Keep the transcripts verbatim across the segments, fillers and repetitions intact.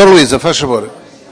doutora Luísa, faz favor.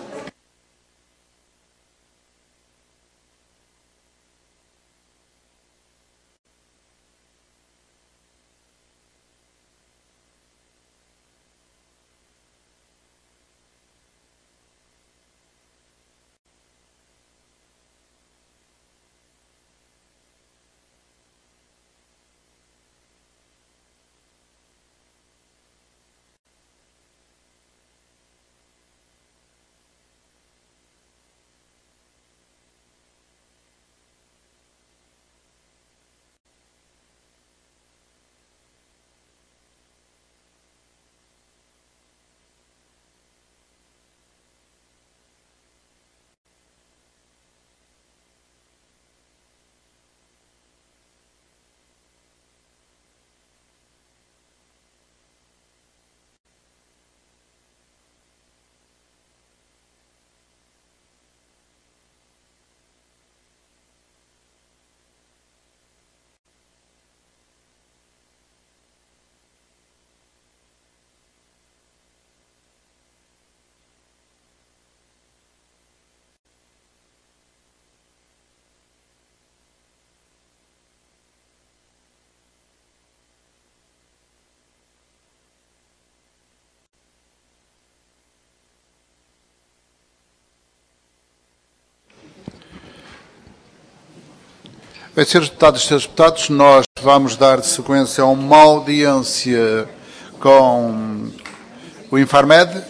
Bem, senhores deputados e senhores deputados, nós vamos dar sequência a uma audiência com o Infarmed,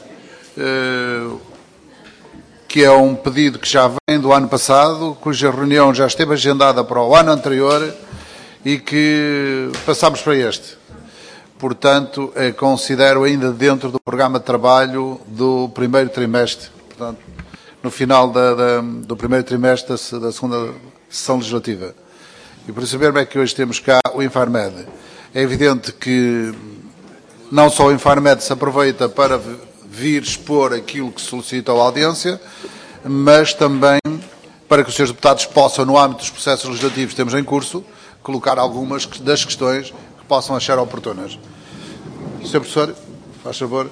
que é um pedido que já vem do ano passado, cuja reunião já esteve agendada para o ano anterior e que passamos para este. Portanto, considero ainda dentro do programa de trabalho do primeiro trimestre, portanto, no final da, da, do primeiro trimestre da, da segunda sessão legislativa. E por saber é que hoje temos cá o Infarmed. É evidente que não só o Infarmed se aproveita para vir expor aquilo que solicita a audiência, mas também para que os senhores deputados possam, no âmbito dos processos legislativos que temos em curso, colocar algumas das questões que possam achar oportunas. senhor Professor, faz favor.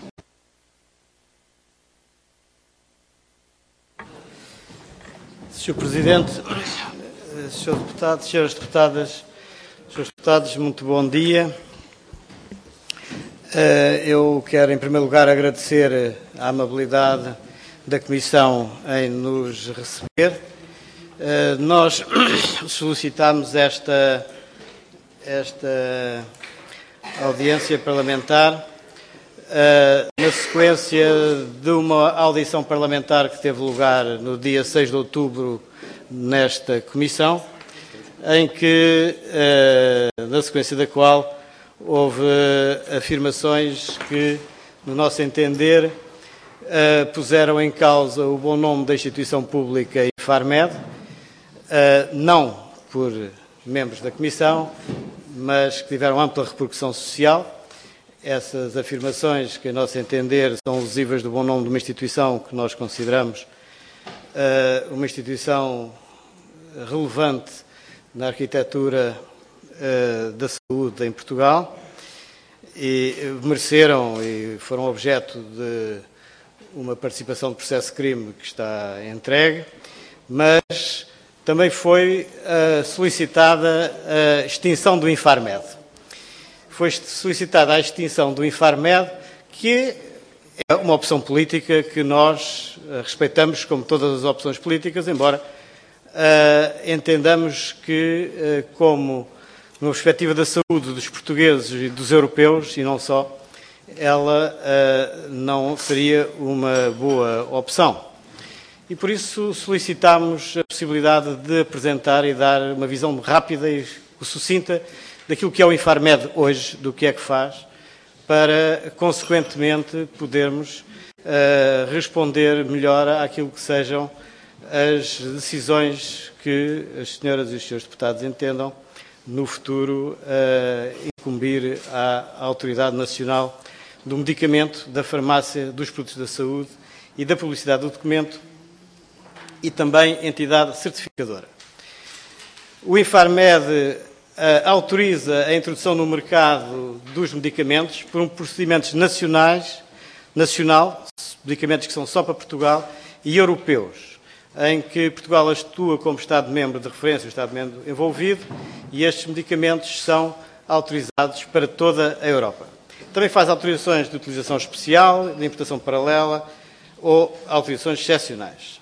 senhor Presidente, senhor Deputado, senhoras Deputadas, senhores Deputados, muito bom dia. Eu quero, em primeiro lugar, agradecer a amabilidade da Comissão em nos receber. Nós solicitámos esta, esta audiência parlamentar na sequência de uma audição parlamentar que teve lugar no dia seis de outubro nesta Comissão, em que, na sequência da qual, houve afirmações que, no nosso entender, puseram em causa o bom nome da instituição pública Infarmed, não por membros da Comissão, mas que tiveram ampla repercussão social. Essas afirmações, que, a nosso entender, são lesivas do bom nome de uma instituição que nós consideramos uma instituição relevante na arquitetura uh, da saúde em Portugal, e mereceram e foram objeto de uma participação de processo de crime que está entregue, mas também foi uh, solicitada a extinção do Infarmed. Foi solicitada a extinção do Infarmed, que é uma opção política que nós uh, respeitamos como todas as opções políticas, embora Uh, entendamos que, uh, como numa perspectiva da saúde dos portugueses e dos europeus, e não só, ela uh, não seria uma boa opção. E por isso solicitámos a possibilidade de apresentar e dar uma visão rápida e sucinta daquilo que é o Infarmed hoje, do que é que faz, para, consequentemente, podermos uh, responder melhor àquilo que sejam as decisões que as senhoras e os senhores deputados entendam no futuro uh, incumbir à Autoridade Nacional do Medicamento, da Farmácia, dos Produtos da Saúde e da Publicidade do Documento, e também entidade certificadora. O Infarmed uh, autoriza a introdução no mercado dos medicamentos por um procedimentos nacionais, nacional, medicamentos que são só para Portugal, e europeus, em que Portugal atua como Estado-membro de referência, o Estado-membro envolvido, e estes medicamentos são autorizados para toda a Europa. Também faz autorizações de utilização especial, de importação paralela ou autorizações excepcionais.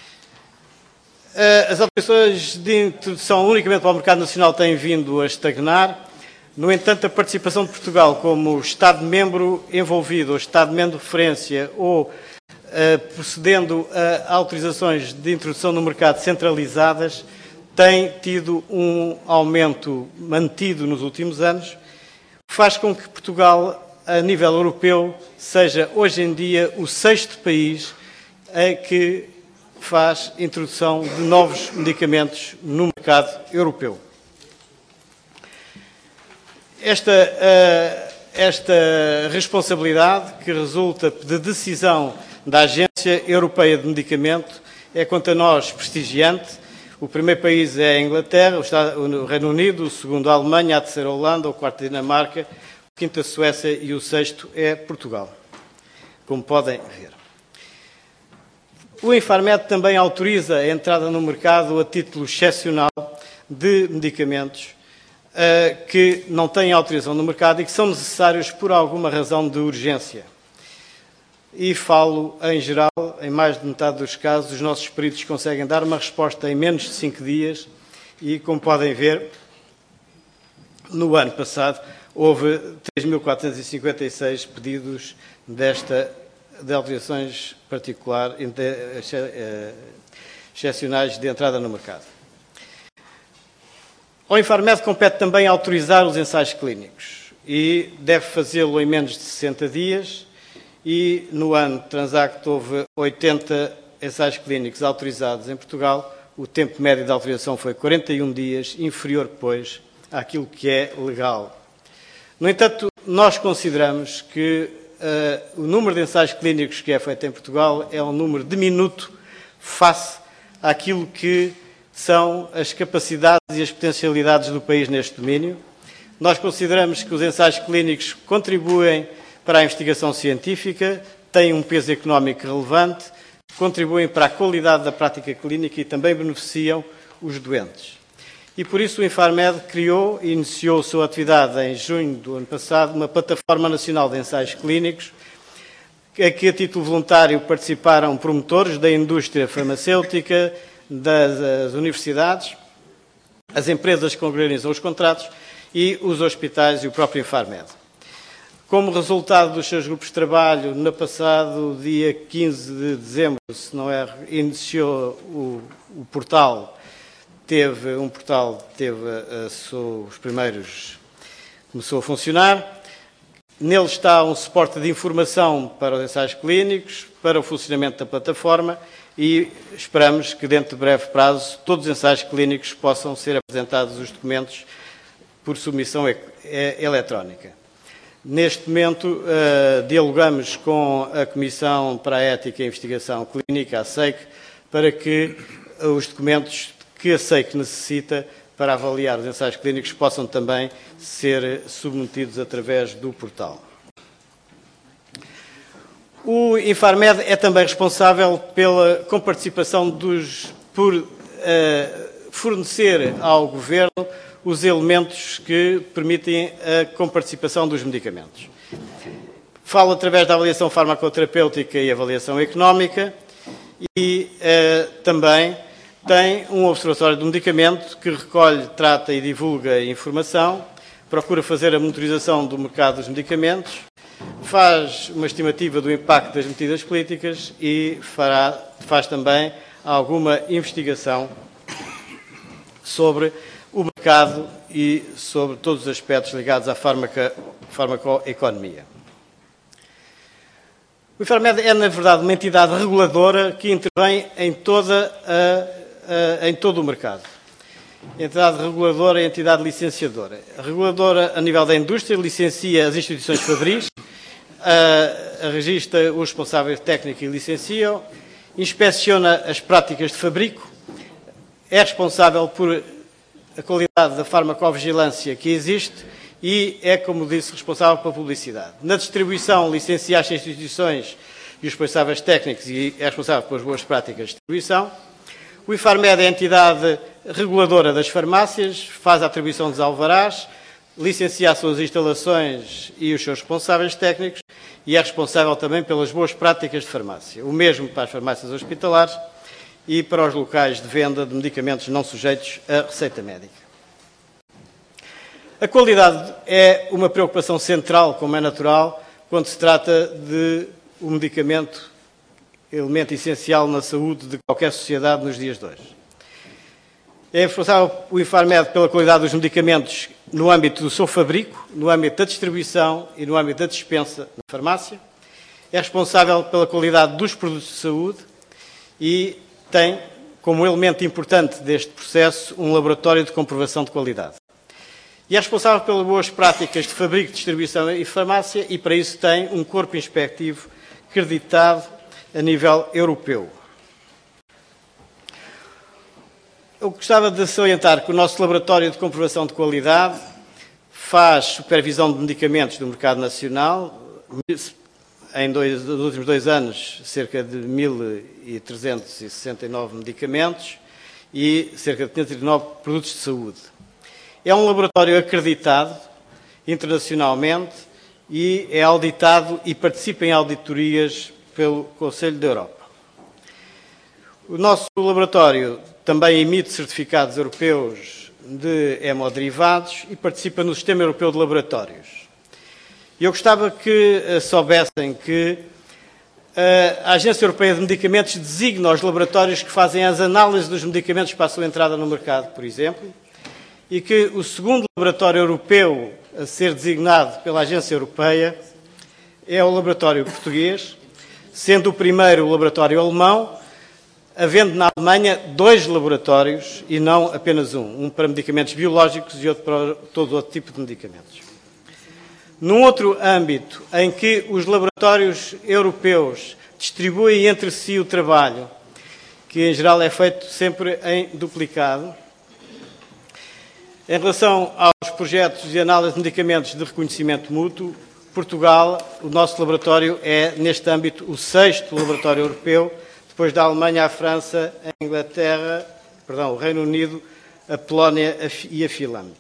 As autorizações de introdução unicamente para o mercado nacional têm vindo a estagnar. No entanto, a participação de Portugal como Estado-membro envolvido, ou Estado-membro de referência, ou uh, procedendo a autorizações de introdução no mercado centralizadas, tem tido um aumento mantido nos últimos anos, faz com que Portugal, a nível europeu, seja hoje em dia o sexto país a que faz introdução de novos medicamentos no mercado europeu. Esta, esta responsabilidade, que resulta de decisão da Agência Europeia de Medicamento, é, quanto a nós, prestigiante. O primeiro país é a Inglaterra, o Reino Unido, o segundo a Alemanha, a terceira a Holanda, o quarto a Dinamarca, o quinto a Suécia e o sexto é Portugal, como podem ver. O Infarmed também autoriza a entrada no mercado a título excepcional de medicamentos uh, que não têm autorização no mercado e que são necessários por alguma razão de urgência. E falo, em geral, em mais de metade dos casos, os nossos peritos conseguem dar uma resposta em menos de cinco dias e, como podem ver, no ano passado houve três mil quatrocentos e cinquenta e seis pedidos desta, de autorizações particular, excepcionais de entrada no mercado. Ao Infarmed compete também autorizar os ensaios clínicos e deve fazê-lo em menos de sessenta dias. E no ano transacto houve oitenta ensaios clínicos autorizados em Portugal. O tempo médio de autorização foi quarenta e um dias, inferior, pois, àquilo que é legal. No entanto, nós consideramos que uh, o número de ensaios clínicos que é feito em Portugal é um número diminuto face àquilo que são as capacidades e as potencialidades do país neste domínio. Nós consideramos que os ensaios clínicos contribuem para a investigação científica, têm um peso económico relevante, contribuem para a qualidade da prática clínica e também beneficiam os doentes. E por isso o Infarmed criou e iniciou a sua atividade em junho do ano passado, uma plataforma nacional de ensaios clínicos, a que a título voluntário participaram promotores da indústria farmacêutica, das, das universidades, as empresas que organizam os contratos e os hospitais e o próprio Infarmed. Como resultado dos seus grupos de trabalho, no passado dia quinze de dezembro, se não erro, iniciou o, o portal, teve um portal, teve a, a, os primeiros, começou a funcionar. Nele está um suporte de informação para os ensaios clínicos, para o funcionamento da plataforma e esperamos que dentro de breve prazo todos os ensaios clínicos possam ser apresentados os documentos por submissão e, e, eletrónica. Neste momento, uh, dialogamos com a Comissão para a Ética e Investigação Clínica, a SEIC, para que os documentos que a SEIC necessita para avaliar os ensaios clínicos possam também ser submetidos através do portal. O Infarmed é também responsável pela comparticipação dos, por uh, fornecer ao Governo os elementos que permitem a comparticipação dos medicamentos. Falo através da avaliação farmacoterapêutica e avaliação económica e eh, também tem um observatório do medicamento que recolhe, trata e divulga informação, procura fazer a monitorização do mercado dos medicamentos, faz uma estimativa do impacto das medidas políticas e fará, faz também alguma investigação sobre o mercado e sobre todos os aspectos ligados à farmaca, farmacoeconomia. O Infarmed é, na verdade, uma entidade reguladora que intervém em, toda a, a, em todo o mercado. Entidade reguladora e entidade licenciadora. A reguladora, a nível da indústria, licencia as instituições fabris, a, a registra os responsáveis técnicos e licenciam, inspeciona as práticas de fabrico, é responsável por a qualidade da farmacovigilância que existe e é, como disse, responsável pela publicidade. Na distribuição, licencia as instituições e os responsáveis técnicos e é responsável pelas boas práticas de distribuição. O Infarmed é a entidade reguladora das farmácias, faz a atribuição dos alvarás, licencia as suas instalações e os seus responsáveis técnicos e é responsável também pelas boas práticas de farmácia. O mesmo para as farmácias hospitalares e para os locais de venda de medicamentos não sujeitos à receita médica. A qualidade é uma preocupação central, como é natural, quando se trata de um medicamento, elemento essencial na saúde de qualquer sociedade nos dias de hoje. É responsável o Infarmed pela qualidade dos medicamentos no âmbito do seu fabrico, no âmbito da distribuição e no âmbito da dispensa na farmácia. É responsável pela qualidade dos produtos de saúde e tem, como elemento importante deste processo, um laboratório de comprovação de qualidade. E é responsável pelas boas práticas de fabrico, distribuição e farmácia e, para isso, tem um corpo inspectivo acreditado a nível europeu. Eu gostava de salientar que o nosso laboratório de comprovação de qualidade faz supervisão de medicamentos do mercado nacional. Em dois, nos últimos dois anos, cerca de mil trezentos e sessenta e nove medicamentos e cerca de quinhentos e nove produtos de saúde. É um laboratório acreditado internacionalmente e é auditado e participa em auditorias pelo Conselho da Europa. O nosso laboratório também emite certificados europeus de hemoderivados e participa no Sistema Europeu de Laboratórios. Eu gostava que uh, soubessem que uh, a Agência Europeia de Medicamentos designa os laboratórios que fazem as análises dos medicamentos para a sua entrada no mercado, por exemplo, e que o segundo laboratório europeu a ser designado pela Agência Europeia é o laboratório português, sendo o primeiro o laboratório alemão, havendo na Alemanha dois laboratórios e não apenas um, um para medicamentos biológicos e outro para todo outro tipo de medicamentos. Num outro âmbito em que os laboratórios europeus distribuem entre si o trabalho, que em geral é feito sempre em duplicado, em relação aos projetos de análise de medicamentos de reconhecimento mútuo, Portugal, o nosso laboratório é, neste âmbito, o sexto laboratório europeu, depois da Alemanha, a França, a Inglaterra, perdão, o Reino Unido, a Polónia e a Finlândia.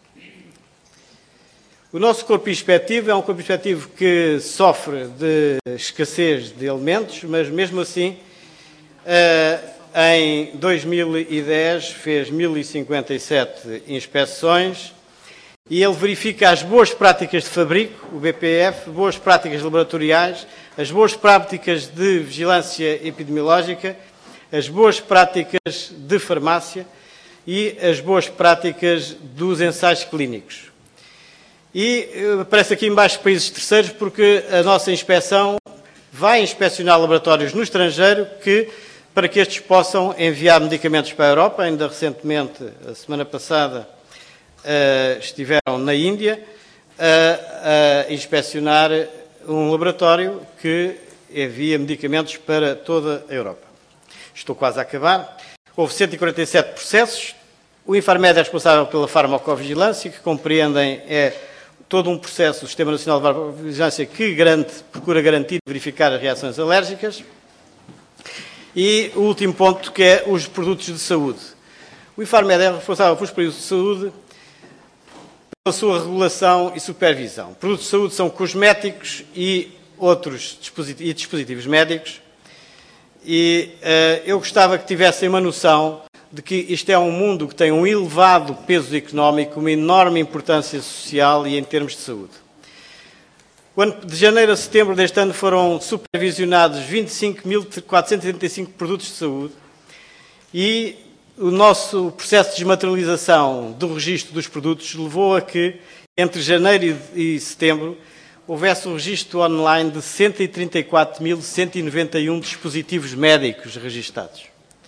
O nosso corpo inspectivo é um corpo inspectivo que sofre de escassez de elementos, mas mesmo assim, em dois mil e dez, fez mil e cinquenta e sete inspeções e ele verifica as boas práticas de fabrico, o B P F, boas práticas laboratoriais, as boas práticas de vigilância epidemiológica, as boas práticas de farmácia e as boas práticas dos ensaios clínicos. E aparece aqui em baixo países terceiros porque a nossa inspeção vai inspecionar laboratórios no estrangeiro que, para que estes possam enviar medicamentos para a Europa. Ainda recentemente, a semana passada, uh, estiveram na Índia a, a inspecionar um laboratório que envia medicamentos para toda a Europa. Estou quase a acabar. Houve cento e quarenta e sete processos. O Infarmed é responsável pela farmacovigilância, que compreendem é, todo um processo do Sistema Nacional de Farmacovigilância que garante, procura garantir e verificar as reações alérgicas. E o último ponto, que é os produtos de saúde. O Infarmed é responsável pelos produtos de saúde, pela sua regulação e supervisão. Produtos de saúde são cosméticos e outros dispositivos, e dispositivos médicos. E uh, eu gostava que tivessem uma noção de que isto é um mundo que tem um elevado peso económico, uma enorme importância social e em termos de saúde. De janeiro a setembro deste ano foram supervisionados vinte e cinco mil quatrocentos e trinta e cinco produtos de saúde e o nosso processo de desmaterialização do registro dos produtos levou a que, entre janeiro e setembro, houvesse um registro online de cento e trinta e quatro mil cento e noventa e um dispositivos médicos registados.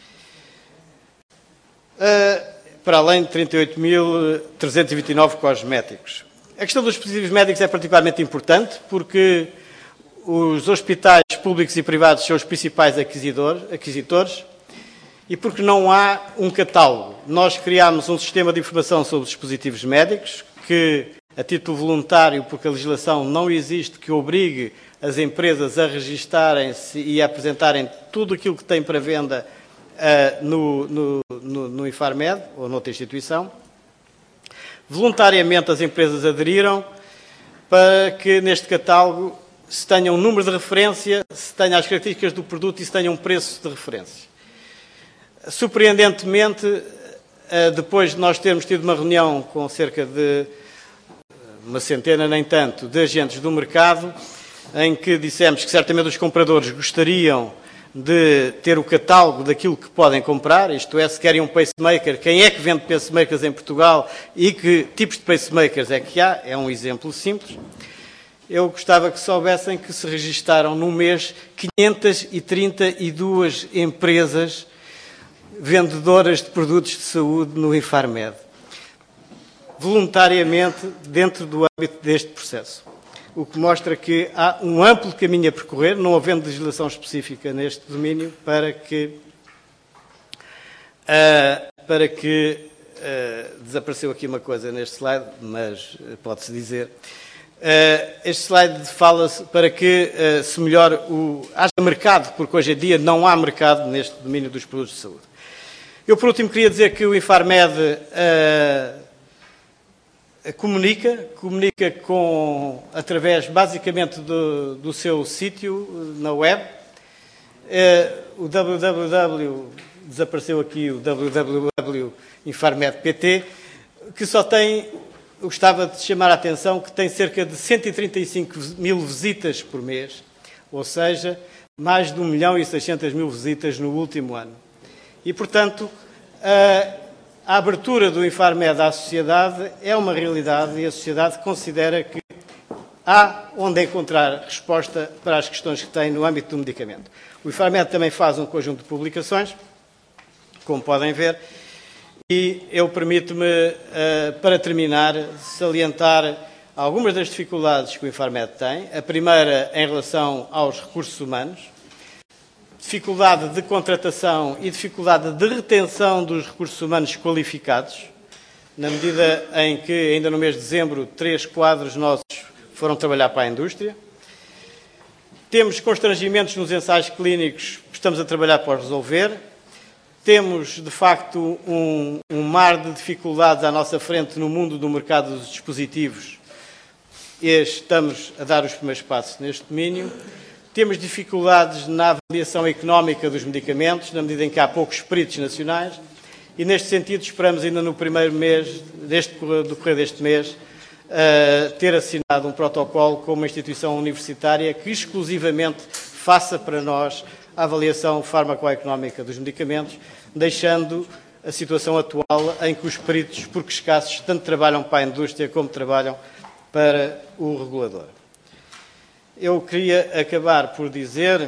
Uh, para além de trinta e oito mil trezentos e vinte e nove cosméticos. A questão dos dispositivos médicos é particularmente importante porque os hospitais públicos e privados são os principais aquisitores e porque não há um catálogo. Nós criámos um sistema de informação sobre os dispositivos médicos que a título voluntário, porque a legislação não existe que obrigue as empresas a registarem-se e a apresentarem tudo aquilo que têm para venda uh, no, no, no, no Infarmed ou noutra instituição. Voluntariamente as empresas aderiram para que neste catálogo se tenha um número de referência, se tenha as características do produto e se tenha um preço de referência. Surpreendentemente, depois de nós termos tido uma reunião com cerca de uma centena, nem tanto, de agentes do mercado, em que dissemos que certamente os compradores gostariam de ter o catálogo daquilo que podem comprar, isto é, se querem um pacemaker, quem é que vende pacemakers em Portugal e que tipos de pacemakers é que há, é um exemplo simples. Eu gostava que soubessem que se registaram no mês quinhentas e trinta e duas empresas vendedoras de produtos de saúde no Infarmed, voluntariamente dentro do âmbito deste processo. O que mostra que há um amplo caminho a percorrer, não havendo legislação específica neste domínio, para que, uh, para que uh, desapareceu aqui uma coisa neste slide, mas pode-se dizer. Uh, este slide fala-se para que uh, se melhore o... haja mercado, porque hoje em dia não há mercado neste domínio dos produtos de saúde. Eu, por último, queria dizer que o Infarmed uh, comunica, comunica com, através, basicamente, do, do seu sítio na web. Uh, o www, desapareceu aqui o www ponto infarmed ponto pt, que só tem, eu gostava de chamar a atenção, que tem cerca de cento e trinta e cinco mil visitas por mês, ou seja, mais de um milhão e seiscentas mil visitas no último ano. E, portanto, a, a abertura do Infarmed à sociedade é uma realidade e a sociedade considera que há onde encontrar resposta para as questões que tem no âmbito do medicamento. O Infarmed também faz um conjunto de publicações, como podem ver, e eu permito-me, uh, para terminar, salientar algumas das dificuldades que o Infarmed tem. A primeira, em relação aos recursos humanos, dificuldade de contratação e dificuldade de retenção dos recursos humanos qualificados, na medida em que, ainda no mês de dezembro, três quadros nossos foram trabalhar para a indústria. Temos constrangimentos nos ensaios clínicos que estamos a trabalhar para resolver. Temos, de facto, um, um mar de dificuldades à nossa frente no mundo do mercado dos dispositivos e estamos a dar os primeiros passos neste domínio. Temos dificuldades na avaliação económica dos medicamentos, na medida em que há poucos peritos nacionais, e neste sentido esperamos ainda no primeiro mês, deste, do decorrer deste mês, uh, ter assinado um protocolo com uma instituição universitária que exclusivamente faça para nós a avaliação farmacoeconómica dos medicamentos, deixando a situação atual em que os peritos, porque escassos, tanto trabalham para a indústria como trabalham para o regulador. Eu queria acabar por dizer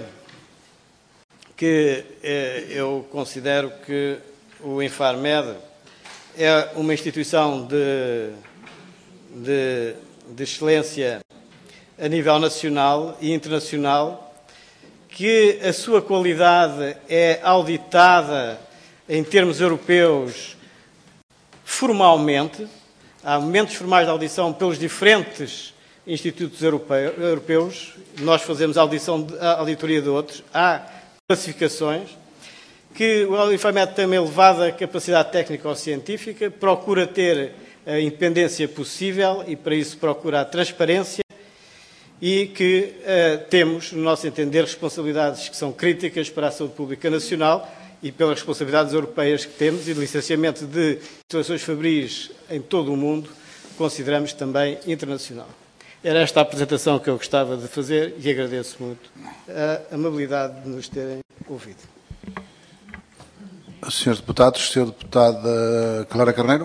que eh, eu considero que o Infarmed é uma instituição de, de, de excelência a nível nacional e internacional, que a sua qualidade é auditada em termos europeus formalmente. Há momentos formais de audição pelos diferentes institutos europeus, nós fazemos a, audição, a auditoria de outros, há classificações, que o Infarmed tem uma elevada capacidade técnico-científica, procura ter a independência possível e, para isso, procura a transparência e que uh, temos, no nosso entender, responsabilidades que são críticas para a saúde pública nacional e pelas responsabilidades europeias que temos e de licenciamento de instalações fabris em todo o mundo, consideramos também internacional. Era esta a apresentação que eu gostava de fazer e agradeço muito a amabilidade de nos terem ouvido. senhor Deputado, senhora Deputada Clara Carneiro.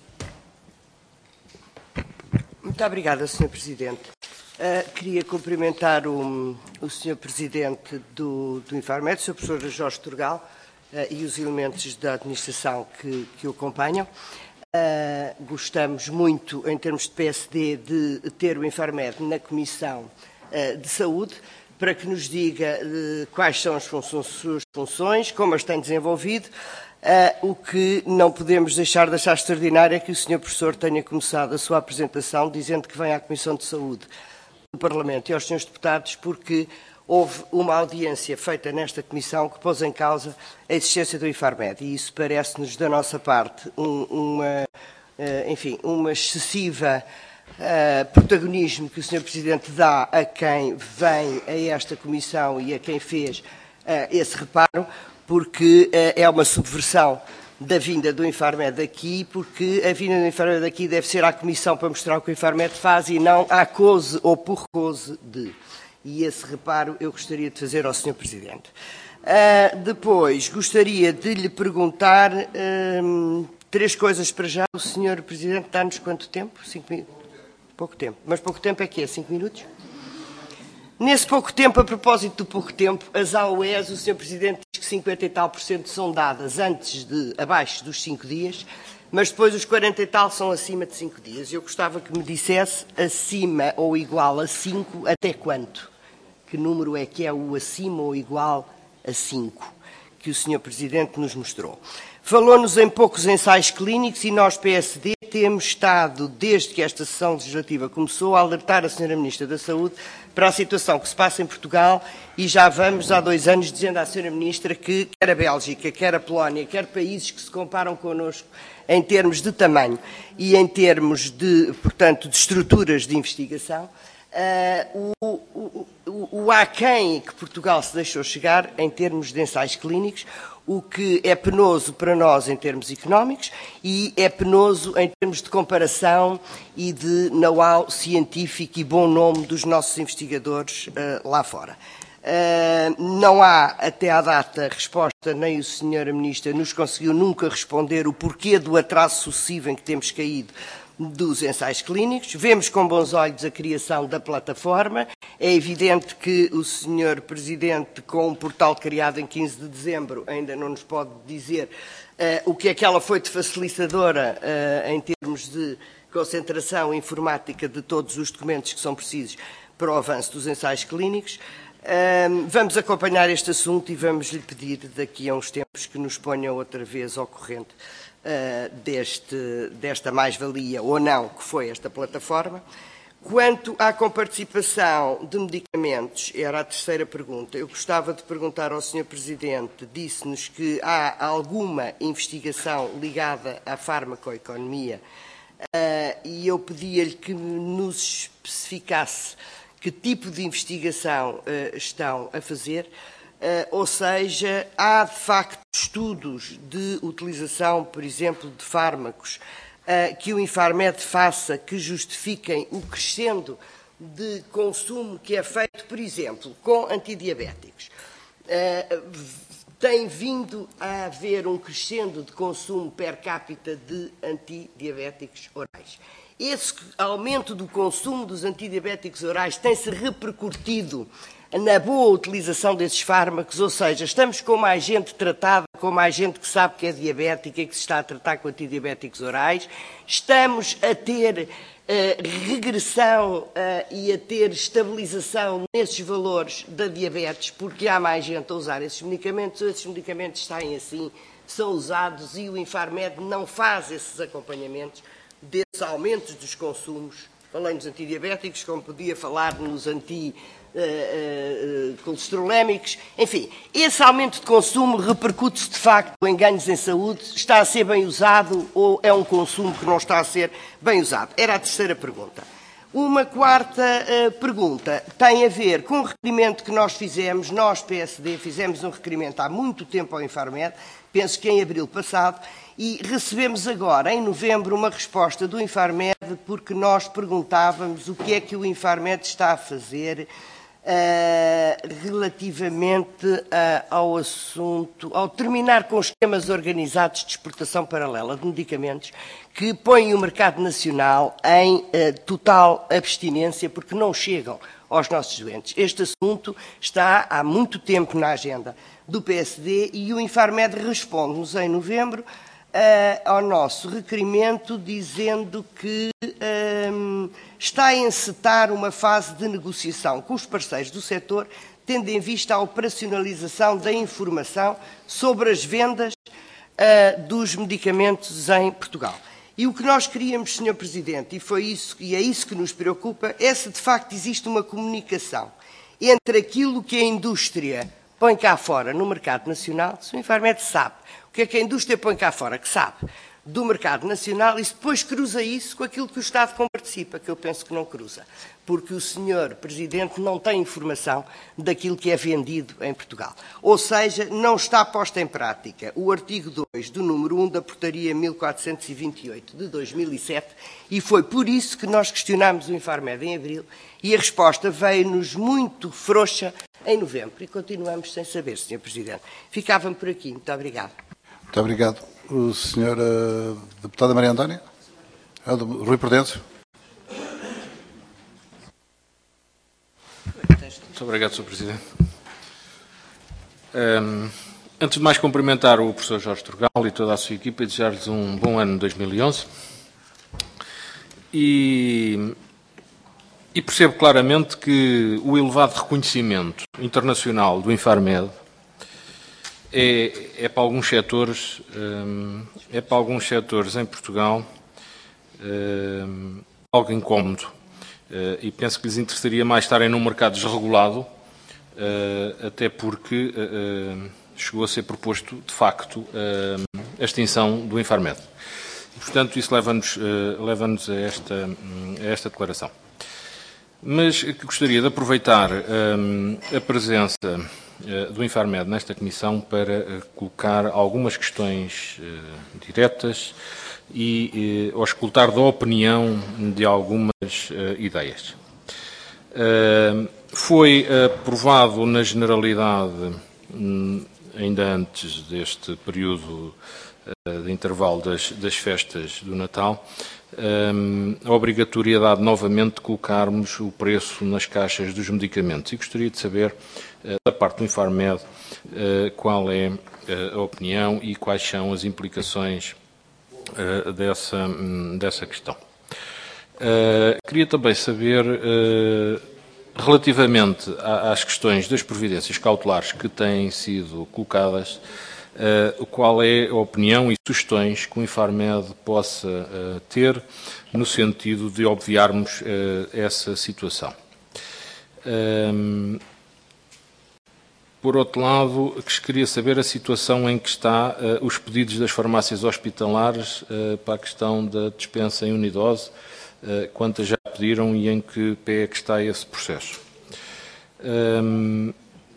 Muito obrigada, senhor Presidente. Uh, queria cumprimentar o, o senhor Presidente do, do Infarmed, o senhor Professor Jorge Turgal, uh, e os elementos da administração que, que o acompanham. Uh, gostamos muito, em termos de P S D, de ter o Infarmed na Comissão uh, de Saúde, para que nos diga uh, quais são as funções, suas funções, como as tem desenvolvido, Uh, o que não podemos deixar de achar extraordinário é que o senhor Professor tenha começado a sua apresentação dizendo que vem à Comissão de Saúde do Parlamento e aos senhores Deputados porque houve uma audiência feita nesta Comissão que pôs em causa a existência do Infarmed. E isso parece-nos, da nossa parte, um, uma, uh, enfim, uma excessiva uh, protagonismo que o senhor Presidente dá a quem vem a esta Comissão e a quem fez uh, esse reparo, porque uh, é uma subversão da vinda do Infarmed aqui, porque a vinda do Infarmed aqui deve ser à Comissão para mostrar o que o Infarmed faz e não à cause ou por cause de. E esse reparo eu gostaria de fazer ao senhor Presidente. Uh, depois, gostaria de lhe perguntar uh, três coisas para já. O senhor Presidente dá-nos quanto tempo? Cinco minutos? Pouco tempo. Mas pouco tempo é que é? Cinco minutos? Nesse pouco tempo, a propósito do pouco tempo, as A O Es, o senhor Presidente diz que cinquenta e tal por cento são dadas antes de, abaixo dos cinco dias, mas depois os quarenta e tal são acima de cinco dias. Eu gostava que me dissesse acima ou igual a cinco até quanto? Que número é que é o acima ou igual a cinco que o senhor Presidente nos mostrou? Falou-nos em poucos ensaios clínicos e nós, P S D, temos estado, desde que esta sessão legislativa começou, a alertar a senhora Ministra da Saúde para a situação que se passa em Portugal e já vamos há dois anos dizendo à senhora Ministra que quer a Bélgica, quer a Polónia, quer países que se comparam connosco em termos de tamanho e em termos de, portanto, de estruturas de investigação, Uh, o, o, o, o aquém que Portugal se deixou chegar em termos de ensaios clínicos, o que é penoso para nós em termos económicos e é penoso em termos de comparação e de know-how científico e bom nome dos nossos investigadores uh, lá fora. Uh, não há, até à data, resposta, nem o senhor Ministra nos conseguiu nunca responder o porquê do atraso sucessivo em que temos caído dos ensaios clínicos. Vemos com bons olhos a criação da plataforma. É evidente que o senhor Presidente, com um portal criado em quinze de dezembro, ainda não nos pode dizer uh, o que é que ela foi de facilitadora uh, em termos de concentração informática de todos os documentos que são precisos para o avanço dos ensaios clínicos. Uh, vamos acompanhar este assunto e vamos lhe pedir daqui a uns tempos que nos ponha outra vez ao corrente Uh, deste, desta mais-valia ou não que foi esta plataforma. Quanto à comparticipação de medicamentos, era a terceira pergunta. Eu gostava de perguntar ao senhor Presidente, disse-nos que há alguma investigação ligada à farmacoeconomia uh, e eu pedia-lhe que nos especificasse que tipo de investigação uh, estão a fazer. Uh, ou seja, há de facto estudos de utilização, por exemplo, de fármacos uh, que o Infarmed faça que justifiquem o crescendo de consumo que é feito, por exemplo, com antidiabéticos. Uh, tem vindo a haver um crescendo de consumo per capita de antidiabéticos orais. Esse aumento do consumo dos antidiabéticos orais tem-se repercutido na boa utilização desses fármacos, ou seja, estamos com mais gente tratada, com mais gente que sabe que é diabética e que se está a tratar com antidiabéticos orais, estamos a ter uh, regressão uh, e a ter estabilização nesses valores da diabetes, porque há mais gente a usar esses medicamentos, ou esses medicamentos saem assim, são usados e o Infarmed não faz esses acompanhamentos desses aumentos dos consumos. Falei nos antidiabéticos, como podia falar nos anti Uh, uh, uh, colesterolémicos, enfim, esse aumento de consumo repercute-se de facto em ganhos em saúde, está a ser bem usado ou é um consumo que não está a ser bem usado? Era a terceira pergunta. Uma quarta uh, pergunta tem a ver com o requerimento que nós fizemos, nós P S D fizemos um requerimento há muito tempo ao Infarmed, penso que em abril passado, e recebemos agora, em novembro, uma resposta do Infarmed porque nós perguntávamos o que é que o Infarmed está a fazer Uh, relativamente uh, ao assunto, ao terminar com os esquemas organizados de exportação paralela de medicamentos que põem o mercado nacional em uh, total abstinência porque não chegam aos nossos doentes. Este assunto está há muito tempo na agenda do P S D e o Infarmed responde-nos em novembro Uh, ao nosso requerimento, dizendo que um, está a encetar uma fase de negociação com os parceiros do setor, tendo em vista a operacionalização da informação sobre as vendas uh, dos medicamentos em Portugal. E o que nós queríamos, senhor Presidente, e, foi isso, e é isso que nos preocupa, é se de facto existe uma comunicação entre aquilo que a indústria põe cá fora no mercado nacional, se o Infarmed sabe o que é que a indústria põe cá fora, que sabe, do mercado nacional, e se depois cruza isso com aquilo que o Estado participa, que eu penso que não cruza, porque o senhor Presidente não tem informação daquilo que é vendido em Portugal. Ou seja, não está posta em prática o artigo dois do número um da Portaria mil quatrocentos e vinte e oito de dois mil e sete, e foi por isso que nós questionámos o Infarmed em abril, e a resposta veio-nos muito frouxa em novembro, e continuamos sem saber, senhor Presidente. Ficava-me por aqui. Muito obrigado. Muito obrigado. O senhor uh, Deputada Maria Antónia? É do Rui Prudêncio. Muito obrigado, senhor Presidente. Um, antes de mais, cumprimentar o professor Jorge Turgal e toda a sua equipa e desejar-lhes um bom ano de dois mil e onze. E, e percebo claramente que o elevado reconhecimento internacional do Infarmed É, é para alguns setores, é para alguns setores em Portugal algo incómodo, e penso que lhes interessaria mais estarem num mercado desregulado, até porque chegou a ser proposto, de facto, a extinção do Infarmed. E, portanto, isso leva-nos leva-nos a esta, a esta declaração. Mas que gostaria de aproveitar a presença do Infarmed nesta comissão para colocar algumas questões diretas e auscultar da opinião de algumas ideias. Foi aprovado na generalidade, ainda antes deste período de intervalo das, das festas do Natal, a obrigatoriedade novamente de colocarmos o preço nas caixas dos medicamentos. E gostaria de saber, da parte do Infarmed, qual é a opinião e quais são as implicações dessa, dessa questão. Queria também saber, relativamente às questões das providências cautelares que têm sido colocadas, Uh, qual é a opinião e sugestões que o Infarmed possa uh, ter no sentido de obviarmos uh, essa situação. Um, por outro lado, queria saber a situação em que está uh, os pedidos das farmácias hospitalares uh, para a questão da dispensa em unidose, uh, quantas já pediram e em que pé é que está esse processo. Um,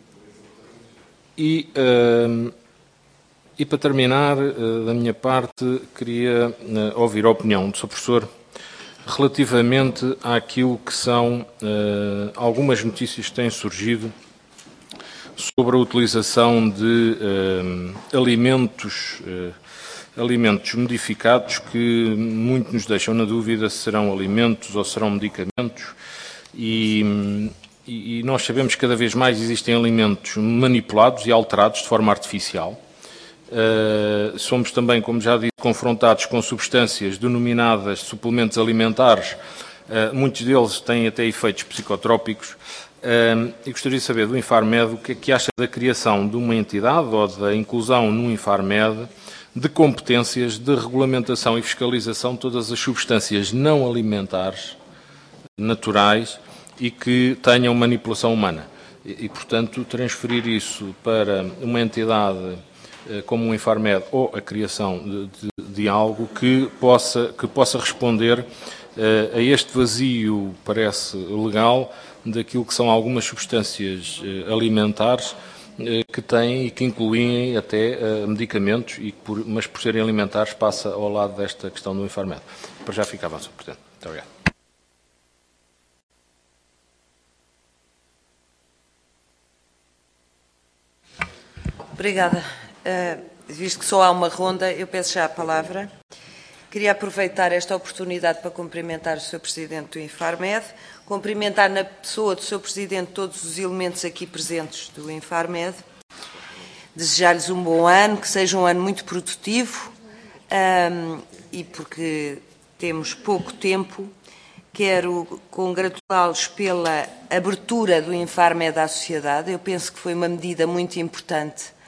e... Um, E, para terminar, da minha parte, queria ouvir a opinião do senhor Professor relativamente àquilo que são uh, algumas notícias que têm surgido sobre a utilização de uh, alimentos, uh, alimentos modificados que muito nos deixam na dúvida se serão alimentos ou serão medicamentos, e, e, e nós sabemos que cada vez mais existem alimentos manipulados e alterados de forma artificial. Uh, somos também, como já disse, confrontados com substâncias denominadas suplementos alimentares, uh, muitos deles têm até efeitos psicotrópicos, uh, e gostaria de saber do Infarmed o que é que acha da criação de uma entidade ou da inclusão no Infarmed de competências de regulamentação e fiscalização de todas as substâncias não alimentares, naturais e que tenham manipulação humana. E, e portanto, transferir isso para uma entidade como o Infarmed, ou a criação de, de, de algo que possa, que possa responder uh, a este vazio, parece legal, daquilo que são algumas substâncias uh, alimentares uh, que têm e que incluem até uh, medicamentos, e por, mas por serem alimentares passa ao lado desta questão do Infarmed. Para já fica avançado, portanto. Muito obrigado. Obrigada. Uh, visto que só há uma ronda, eu peço já a palavra. Queria aproveitar esta oportunidade para cumprimentar o senhor Presidente do Infarmed, cumprimentar na pessoa do senhor Presidente todos os elementos aqui presentes do Infarmed, desejar-lhes um bom ano, que seja um ano muito produtivo, um, e porque temos pouco tempo, quero congratulá-los pela abertura do Infarmed à sociedade. Eu penso que foi uma medida muito importante,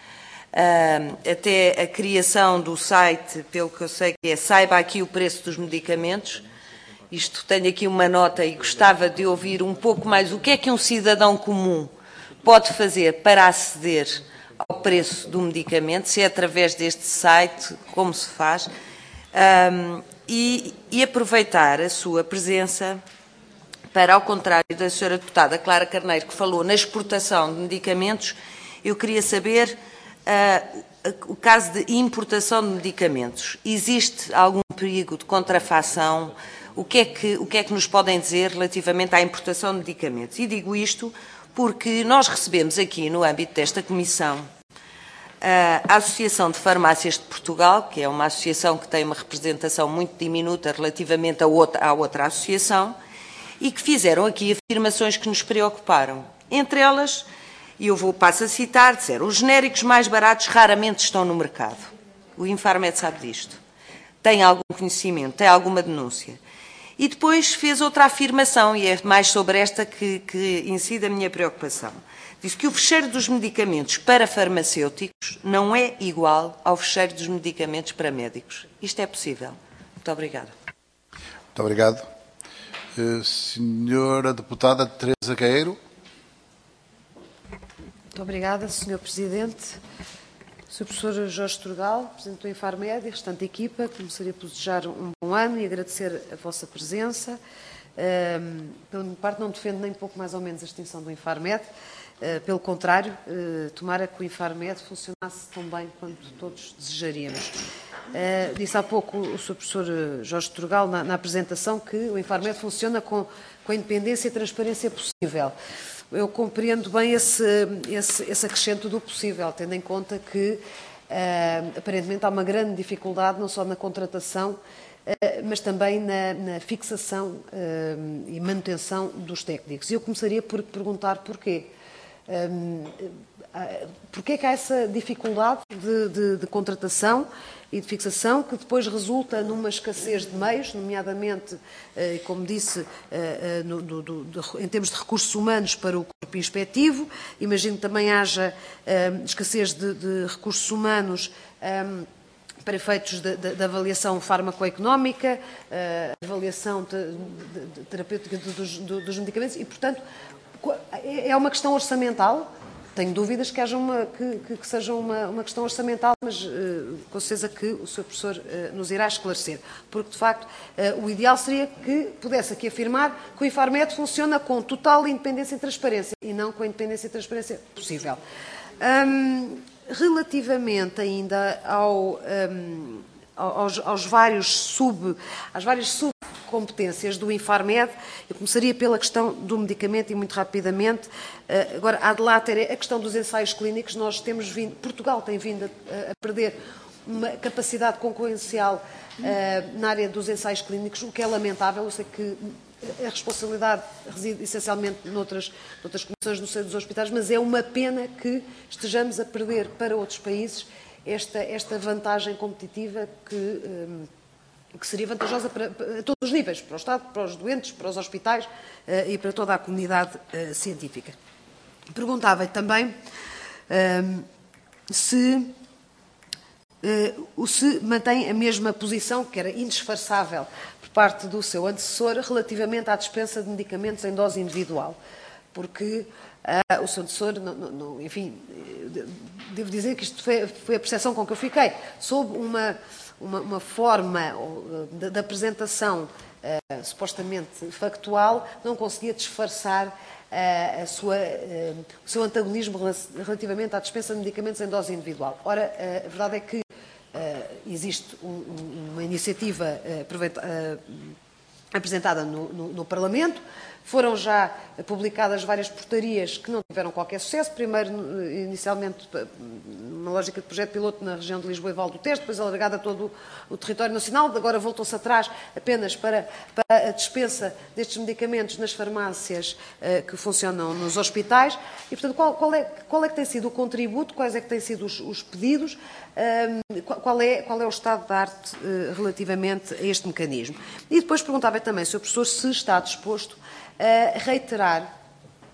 até a criação do site, pelo que eu sei que é Saiba Aqui o Preço dos Medicamentos. Isto, tenho aqui uma nota e gostava de ouvir um pouco mais o que é que um cidadão comum pode fazer para aceder ao preço do medicamento, se é através deste site, como se faz, um, e, e aproveitar a sua presença para, ao contrário da senhora deputada Clara Carneiro, que falou na exportação de medicamentos, eu queria saber uh, o caso de importação de medicamentos. Existe algum perigo de contrafação? O que é que, o que é que nos podem dizer relativamente à importação de medicamentos? E digo isto porque nós recebemos aqui, no âmbito desta comissão, a Associação de Farmácias de Portugal, que é uma associação que tem uma representação muito diminuta relativamente a outra, à outra associação, e que fizeram aqui afirmações que nos preocuparam. Entre elas, e eu vou, passo a citar, disseram: os genéricos mais baratos raramente estão no mercado. O Infarmed sabe disto. Tem algum conhecimento, tem alguma denúncia. E depois fez outra afirmação, e é mais sobre esta que, que incide a minha preocupação. Disse que o fecheiro dos medicamentos para farmacêuticos não é igual ao fecheiro dos medicamentos para médicos. Isto é possível. Muito obrigada. Muito obrigado. Uh, senhora deputada Teresa Queiro. Muito obrigada, senhor Presidente. senhor Professor Jorge Turgal, Presidente do Infarmed e restante equipa, começaria por desejar um bom ano e agradecer a vossa presença. Uh, pela minha parte, não defendo nem pouco mais ou menos a extinção do Infarmed. Uh, pelo contrário, uh, tomara que o Infarmed funcionasse tão bem quanto todos desejaríamos. Uh, disse há pouco o senhor Professor Jorge Turgal, na, na apresentação, que o Infarmed funciona com, com a independência e transparência possível. Eu compreendo bem esse, esse, esse acrescento do possível, tendo em conta que, uh, aparentemente, há uma grande dificuldade, não só na contratação, uh, mas também na, na fixação uh, e manutenção dos técnicos. E eu começaria por perguntar porquê. Um, Porquê que há essa dificuldade de, de, de contratação e de fixação que depois resulta numa escassez de meios, nomeadamente, como disse, no, no, do, de, em termos de recursos humanos para o corpo inspectivo. Imagino que também haja um, escassez de, de recursos humanos um, para efeitos da avaliação farmacoeconómica, uh, avaliação de, de, de terapêutica dos, dos medicamentos e, portanto, é uma questão orçamental. Tenho dúvidas que, haja uma, que, que, que seja uma, uma questão orçamental, mas uh, com certeza que o senhor Professor uh, nos irá esclarecer. Porque, de facto, uh, o ideal seria que pudesse aqui afirmar que o Infarmed funciona com total independência e transparência, e não com a independência e transparência possível. Um, relativamente ainda ao, um, aos, aos vários sub, às várias sub competências do Infarmed, eu começaria pela questão do medicamento e muito rapidamente. Uh, agora, há de lá ter a questão dos ensaios clínicos. Nós temos vindo, Portugal tem vindo a, a perder uma capacidade concorrencial uh, na área dos ensaios clínicos, o que é lamentável. Eu sei que a responsabilidade reside essencialmente noutras, noutras comissões no seio dos hospitais, mas é uma pena que estejamos a perder para outros países esta, esta vantagem competitiva que... Um, que seria vantajosa para, para a todos os níveis, para o Estado, para os doentes, para os hospitais uh, e para toda a comunidade uh, científica. Perguntava-lhe também uh, se, uh, se mantém a mesma posição, que era indisfarçável por parte do seu antecessor, relativamente à dispensa de medicamentos em dose individual. Porque uh, o seu antecessor, não, não, não, enfim, devo dizer que isto foi, foi a percepção com que eu fiquei, sob uma... Uma, uma forma de, de apresentação uh, supostamente factual, não conseguia disfarçar uh, a sua, uh, o seu antagonismo relativamente à dispensa de medicamentos em dose individual. Ora, uh, a verdade é que uh, existe um, uma iniciativa uh, uh, apresentada no, no, no Parlamento. Foram já publicadas várias portarias que não tiveram qualquer sucesso. Primeiro, inicialmente, uma lógica de projeto piloto na região de Lisboa e Val do Tejo, depois alargada a todo o território nacional. Agora voltou-se atrás apenas para, para a dispensa destes medicamentos nas farmácias uh, que funcionam nos hospitais. E, portanto, qual, qual, é, qual é que tem sido o contributo, quais é que têm sido os, os pedidos, uh, qual, é, qual é o estado da arte uh, relativamente a este mecanismo? E depois perguntava também, senhor Professor, se está disposto a reiterar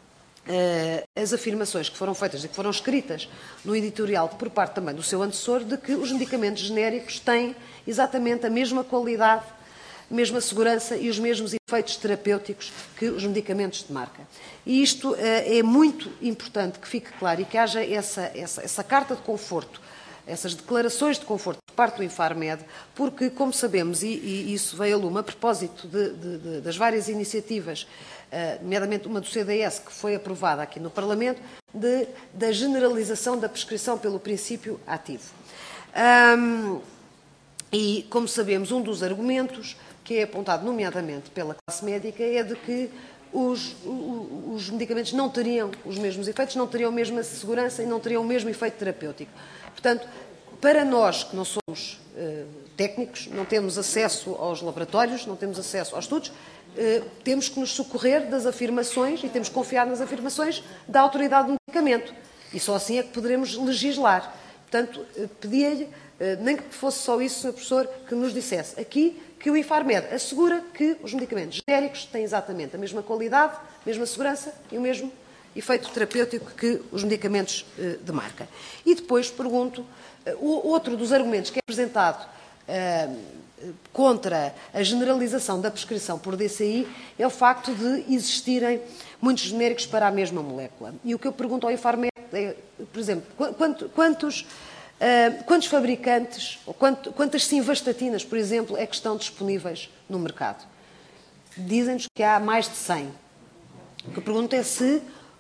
as afirmações que foram feitas e que foram escritas no editorial por parte também do seu antecessor de que os medicamentos genéricos têm exatamente a mesma qualidade, a mesma segurança e os mesmos efeitos terapêuticos que os medicamentos de marca. E isto é muito importante que fique claro e que haja essa, essa, essa carta de conforto, essas declarações de conforto por parte do Infarmed, porque, como sabemos, e, e isso veio a lume a propósito de, de, de, das várias iniciativas, uh, nomeadamente uma do C D S que foi aprovada aqui no Parlamento, de, da generalização da prescrição pelo princípio ativo. Um, e, como sabemos, um dos argumentos que é apontado nomeadamente pela classe médica é de que os, os medicamentos não teriam os mesmos efeitos, não teriam a mesma segurança e não teriam o mesmo efeito terapêutico. Portanto, para nós que não somos uh, técnicos, não temos acesso aos laboratórios, não temos acesso aos estudos, uh, temos que nos socorrer das afirmações e temos que confiar nas afirmações da autoridade do medicamento. E só assim é que poderemos legislar. Portanto, uh, pedia-lhe, uh, nem que fosse só isso, senhor Professor, que nos dissesse aqui que o Infarmed assegura que os medicamentos genéricos têm exatamente a mesma qualidade, a mesma segurança e o mesmo efeito terapêutico que os medicamentos uh, de marca. E depois pergunto, uh, o outro dos argumentos que é apresentado uh, contra a generalização da prescrição por D C I é o facto de existirem muitos genéricos para a mesma molécula. E o que eu pergunto ao Infarmed é, por exemplo, quanto, quantos, uh, quantos fabricantes, ou quanto, quantas simvastatinas, por exemplo, é que estão disponíveis no mercado? Dizem-nos que há mais de cem. O que eu pergunto é se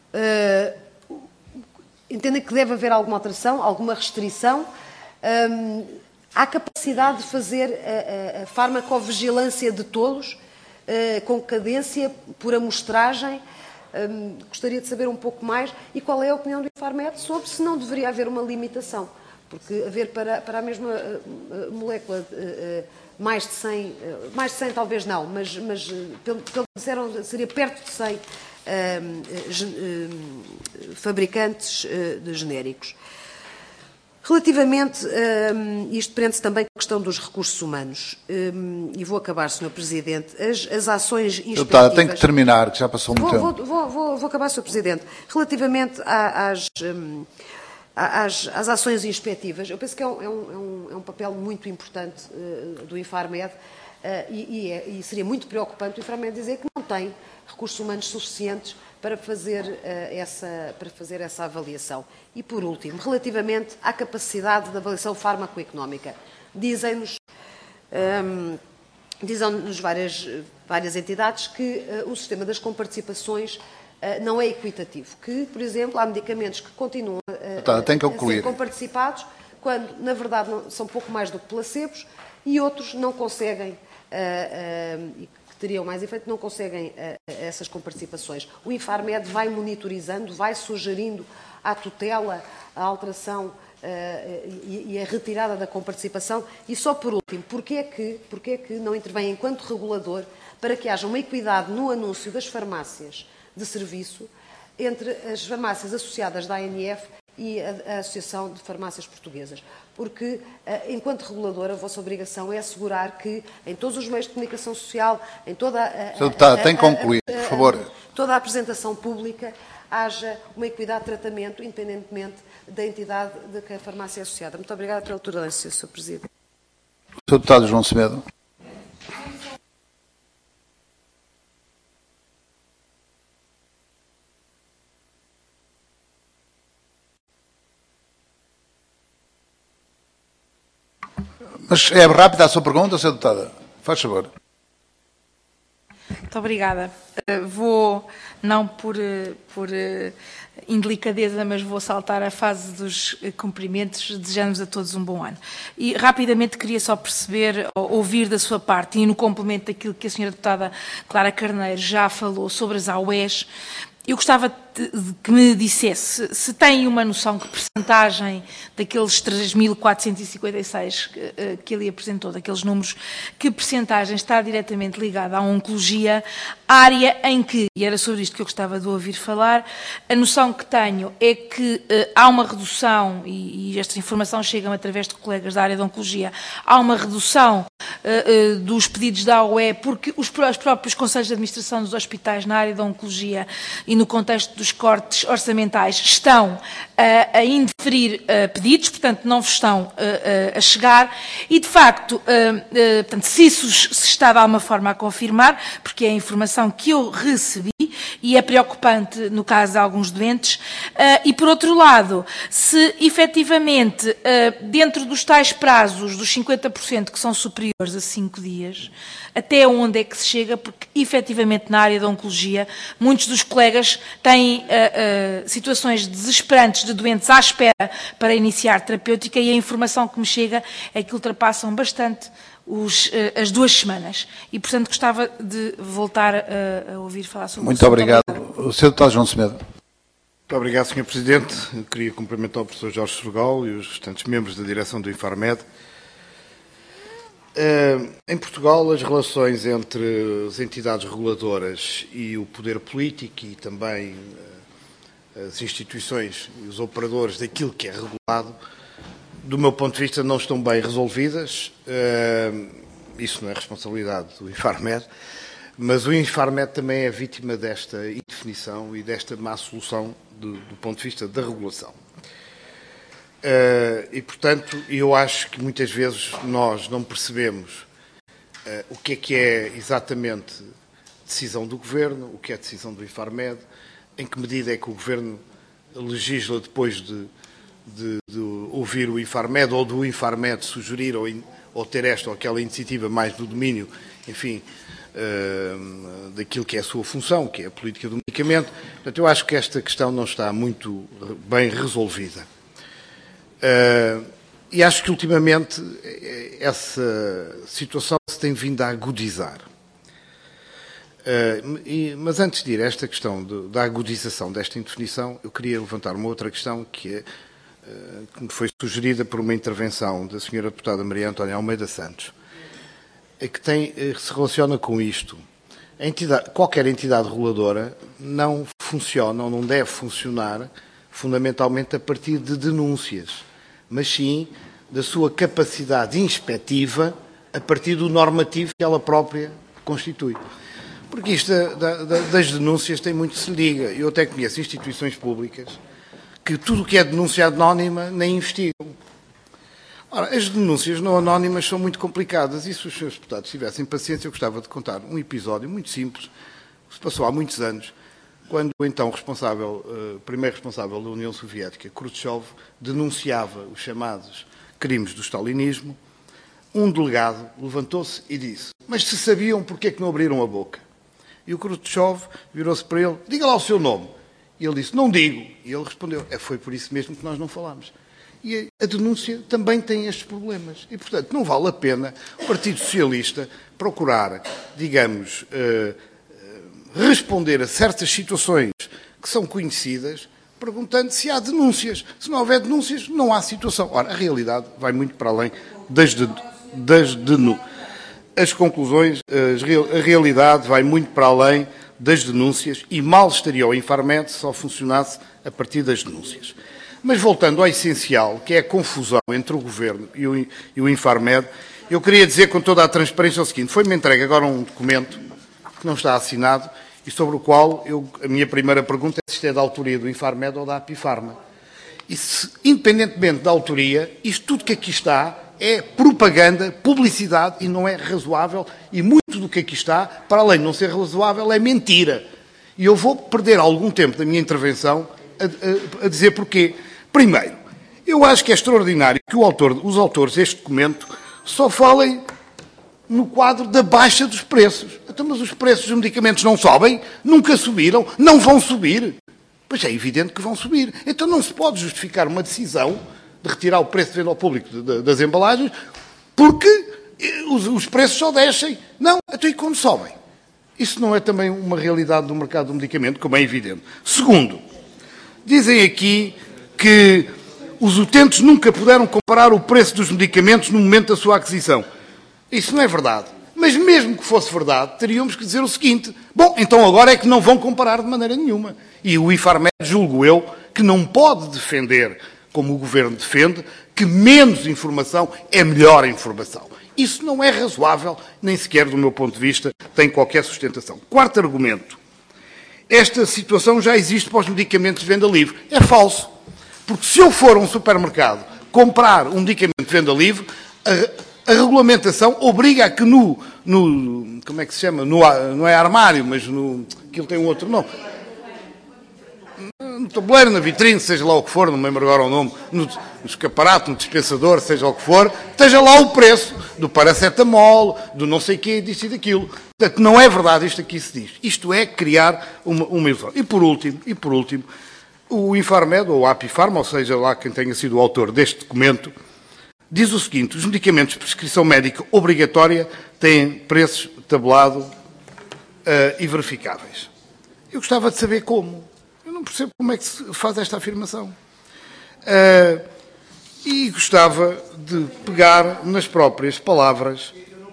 Uh, entendem que deve haver alguma alteração, alguma restrição. Um, há capacidade de fazer a, a, a farmacovigilância de tolos, uh, com cadência, por amostragem. Um, gostaria de saber um pouco mais e qual é a opinião do Infarmed sobre se não deveria haver uma limitação, porque haver para, para a mesma uh, molécula uh, uh, mais de cem, uh, mais de cem talvez não, mas, mas uh, pelo, pelo que disseram seria perto de cem Uh, uh, uh, fabricantes uh, de genéricos. Relativamente, uh, isto prende-se também com a questão dos recursos humanos, uh, e vou acabar, senhor Presidente, as, as ações inspetivas... Deputada, tem que terminar, que já passou muito vou, tempo. Vou, vou, vou acabar, senhor Presidente. Relativamente às, um, às, às ações inspetivas, eu penso que é um, é um, é um papel muito importante uh, do Infarmed, uh, e, e, é, e seria muito preocupante o Infarmed dizer que não tem recursos humanos suficientes para fazer, uh, essa, para fazer essa avaliação. E, por último, relativamente à capacidade de avaliação farmacoeconómica, dizem-nos um, dizem-nos várias, várias entidades que uh, o sistema das comparticipações uh, não é equitativo, que, por exemplo, há medicamentos que continuam uh, tá, tem que a ser comparticipados, quando, na verdade, não, são pouco mais do que placebos, e outros não conseguem... Uh, uh, que teriam mais efeito, não conseguem uh, essas comparticipações. O Infarmed vai monitorizando, vai sugerindo à tutela a alteração uh, e, e a retirada da comparticipação. E só por último, porquê é que, porquê é que não intervém enquanto regulador para que haja uma equidade no anúncio das farmácias de serviço entre as farmácias associadas da A N F e a, a Associação de Farmácias Portuguesas? Porque, enquanto regulador, a vossa obrigação é assegurar que, em todos os meios de comunicação social, em toda a... Senhor Deputado, tem que concluir, por favor. Toda a apresentação pública, haja uma equidade de tratamento, independentemente da entidade de que a farmácia é associada. Muito obrigada pela tolerância, senhor Presidente. senhor Deputado João Semedo. Mas é rápida a sua pergunta, senhora Deputada? Faz favor. Muito obrigada. Uh, vou, não por, uh, por uh, indelicadeza, mas vou saltar a fase dos uh, cumprimentos, desejando-vos a todos um bom ano. E rapidamente queria só perceber, ou, ouvir da sua parte, e no complemento daquilo que a senhora Deputada Clara Carneiro já falou sobre as A U Es, eu gostava de, de que me dissesse se tem uma noção que percentagem daqueles três mil quatrocentos e cinquenta e seis que, que ele apresentou, daqueles números, que percentagem está diretamente ligada à oncologia, área em que, e era sobre isto que eu gostava de ouvir falar, a noção que tenho é que uh, há uma redução, e, e esta informação chega através de colegas da área da oncologia, há uma redução uh, uh, dos pedidos da A O E, porque os, os próprios Conselhos de Administração dos hospitais na área da Oncologia e no contexto dos cortes orçamentais estão uh, a indeferir uh, pedidos, portanto não vos estão uh, uh, a chegar e, de facto, uh, uh, portanto, se isso se está de alguma forma a confirmar, porque é a informação que eu recebi e é preocupante no caso de alguns doentes, uh, e por outro lado, se efetivamente uh, dentro dos tais prazos dos cinquenta por cento que são superiores a cinco dias, até onde é que se chega, porque efetivamente na área da oncologia muitos dos colegas têm uh, uh, situações desesperantes de doentes à espera para iniciar terapêutica e a informação que me chega é que ultrapassam bastante os, uh, as duas semanas. E, portanto, gostava de voltar a, a ouvir falar sobre Muito isso. obrigado. O senhor Deputado João Semedo. Muito obrigado, senhor Presidente. Eu queria cumprimentar o professor Jorge Sorgal e os restantes membros da direção do Infarmed. Uh, em Portugal, as relações entre as entidades reguladoras e o poder político e também uh, as instituições e os operadores daquilo que é regulado, do meu ponto de vista, não estão bem resolvidas. Uh, isso não é responsabilidade do Infarmed, mas o Infarmed também é vítima desta indefinição e desta má solução do, do ponto de vista da regulação. Uh, e, portanto, eu acho que muitas vezes nós não percebemos uh, o que é que é exatamente decisão do Governo, o que é decisão do Infarmed, em que medida é que o Governo legisla depois de, de, de ouvir o Infarmed ou do Infarmed sugerir ou, in, ou ter esta ou aquela iniciativa mais do domínio, enfim, uh, daquilo que é a sua função, que é a política do medicamento. Portanto, eu acho que esta questão não está muito bem resolvida. Uh, e acho que ultimamente essa situação se tem vindo a agudizar. Uh, e, mas antes de ir a esta questão de, da agudização desta indefinição, eu queria levantar uma outra questão que, é, uh, que me foi sugerida por uma intervenção da senhora deputada Maria Antónia Almeida Santos, que tem, uh, se relaciona com isto. A entidade, qualquer entidade reguladora não funciona ou não deve funcionar fundamentalmente a partir de denúncias, mas sim da sua capacidade inspectiva a partir do normativo que ela própria constitui. Porque isto da, da, das denúncias tem muito que se liga. Eu até conheço instituições públicas que tudo o que é denúncia anónima nem investigam. Ora, as denúncias não anónimas são muito complicadas e se os senhores deputados tivessem paciência, eu gostava de contar um episódio muito simples que se passou há muitos anos, quando o então responsável, uh, primeiro responsável da União Soviética, Khrushchev, denunciava os chamados crimes do stalinismo, um delegado levantou-se e disse: mas se sabiam, porquê é que não abriram a boca? E o Khrushchev virou-se para ele: diga lá o seu nome. E ele disse: não digo. E ele respondeu: é, foi por isso mesmo que nós não falámos. E a denúncia também tem estes problemas. E, portanto, não vale a pena o Partido Socialista procurar, digamos, uh, responder a certas situações que são conhecidas, perguntando se há denúncias. Se não houver denúncias, não há situação. Ora, a realidade vai muito para além das, de, das denúncias. As conclusões, a realidade vai muito para além das denúncias e mal estaria o Infarmed se só funcionasse a partir das denúncias. Mas voltando ao essencial, que é a confusão entre o Governo e o, e o Infarmed, eu queria dizer com toda a transparência o seguinte: foi-me entregue agora um documento que não está assinado e sobre o qual eu, a minha primeira pergunta é se isto é da autoria do Infarmed ou da Apifarma. E se, independentemente da autoria, isto tudo que aqui está é propaganda, publicidade e não é razoável, e muito do que aqui está, para além de não ser razoável, é mentira. E eu vou perder algum tempo da minha intervenção a, a, a dizer porquê. Primeiro, eu acho que é extraordinário que o autor, os autores deste documento só falem no quadro da baixa dos preços. Então, mas os preços dos medicamentos não sobem, nunca subiram, não vão subir. Pois é evidente que vão subir. Então não se pode justificar uma decisão de retirar o preço de venda ao público de, de, das embalagens porque os, os preços só descem. Não, até quando sobem. Isso não é também uma realidade do mercado do medicamento, como é evidente. Segundo, dizem aqui que os utentes nunca puderam comparar o preço dos medicamentos no momento da sua aquisição. Isso não é verdade. Mas mesmo que fosse verdade, teríamos que dizer o seguinte: bom, então agora é que não vão comparar de maneira nenhuma. E o Infarmed, julgo eu, que não pode defender, como o Governo defende, que menos informação é melhor informação. Isso não é razoável, nem sequer do meu ponto de vista tem qualquer sustentação. Quarto argumento. Esta situação já existe para os medicamentos de venda livre. É falso. Porque se eu for a um supermercado comprar um medicamento de venda livre, a, a regulamentação obriga a que no, no... Como é que se chama? No, não é armário, mas no... Aquilo tem um outro nome. No tabuleiro, na vitrine, seja lá o que for, não me lembro agora o nome, no, no escaparate, no dispensador, seja o que for, esteja lá o preço do paracetamol, do não sei o quê, disso e daquilo. Portanto, não é verdade isto aqui se diz. Isto é criar uma, uma ilusão. E por último, e por último, o Infarmed, ou a Apifarma, ou seja lá quem tenha sido o autor deste documento, diz o seguinte: os medicamentos de prescrição médica obrigatória têm preços tabulados uh, e verificáveis. Eu gostava de saber como. Eu não percebo como é que se faz esta afirmação. Uh, e gostava de pegar nas próprias palavras.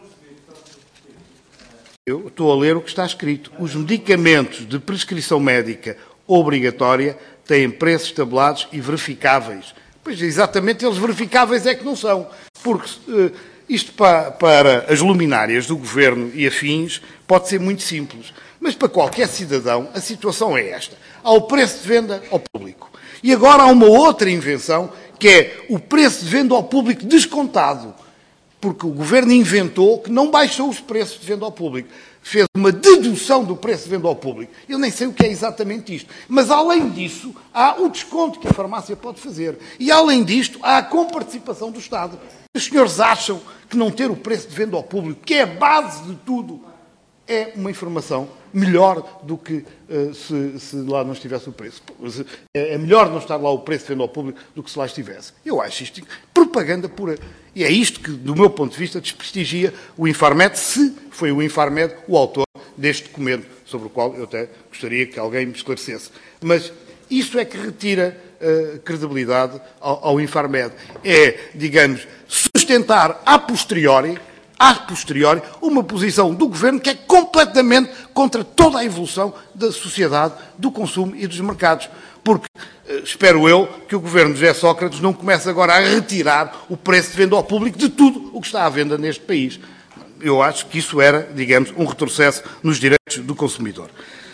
Eu estou a ler o que está escrito. Os medicamentos de prescrição médica obrigatória têm preços tabulados e verificáveis. Pois exatamente, eles verificáveis é que não são. Porque uh, isto para, para as luminárias do governo e afins pode ser muito simples. Mas para qualquer cidadão a situação é esta. Há o preço de venda ao público. E agora há uma outra invenção, que é o preço de venda ao público descontado. Porque o governo inventou que não baixou os preços de venda ao público. Fez uma dedução do preço de venda ao público. Eu nem sei o que é exatamente isto. Mas, além disso, há o desconto que a farmácia pode fazer. E, além disto, há a comparticipação do Estado. Os senhores acham que não ter o preço de venda ao público, que é a base de tudo, é uma informação melhor do que uh, se, se lá não estivesse o preço. É melhor não estar lá o preço de venda ao público do que se lá estivesse. Eu acho isto propaganda pura. E é isto que, do meu ponto de vista, desprestigia o Infarmed, se foi o Infarmed o autor deste documento, sobre o qual eu até gostaria que alguém me esclarecesse. Mas isso é que retira uh, credibilidade ao, ao Infarmed. É, digamos, sustentar a posteriori a posteriori, uma posição do Governo que é completamente contra toda a evolução da sociedade, do consumo e dos mercados. Porque, espero eu, que o Governo de José Sócrates não comece agora a retirar o preço de venda ao público de tudo o que está à venda neste país. Eu acho que isso era, digamos, um retrocesso nos direitos do consumidor.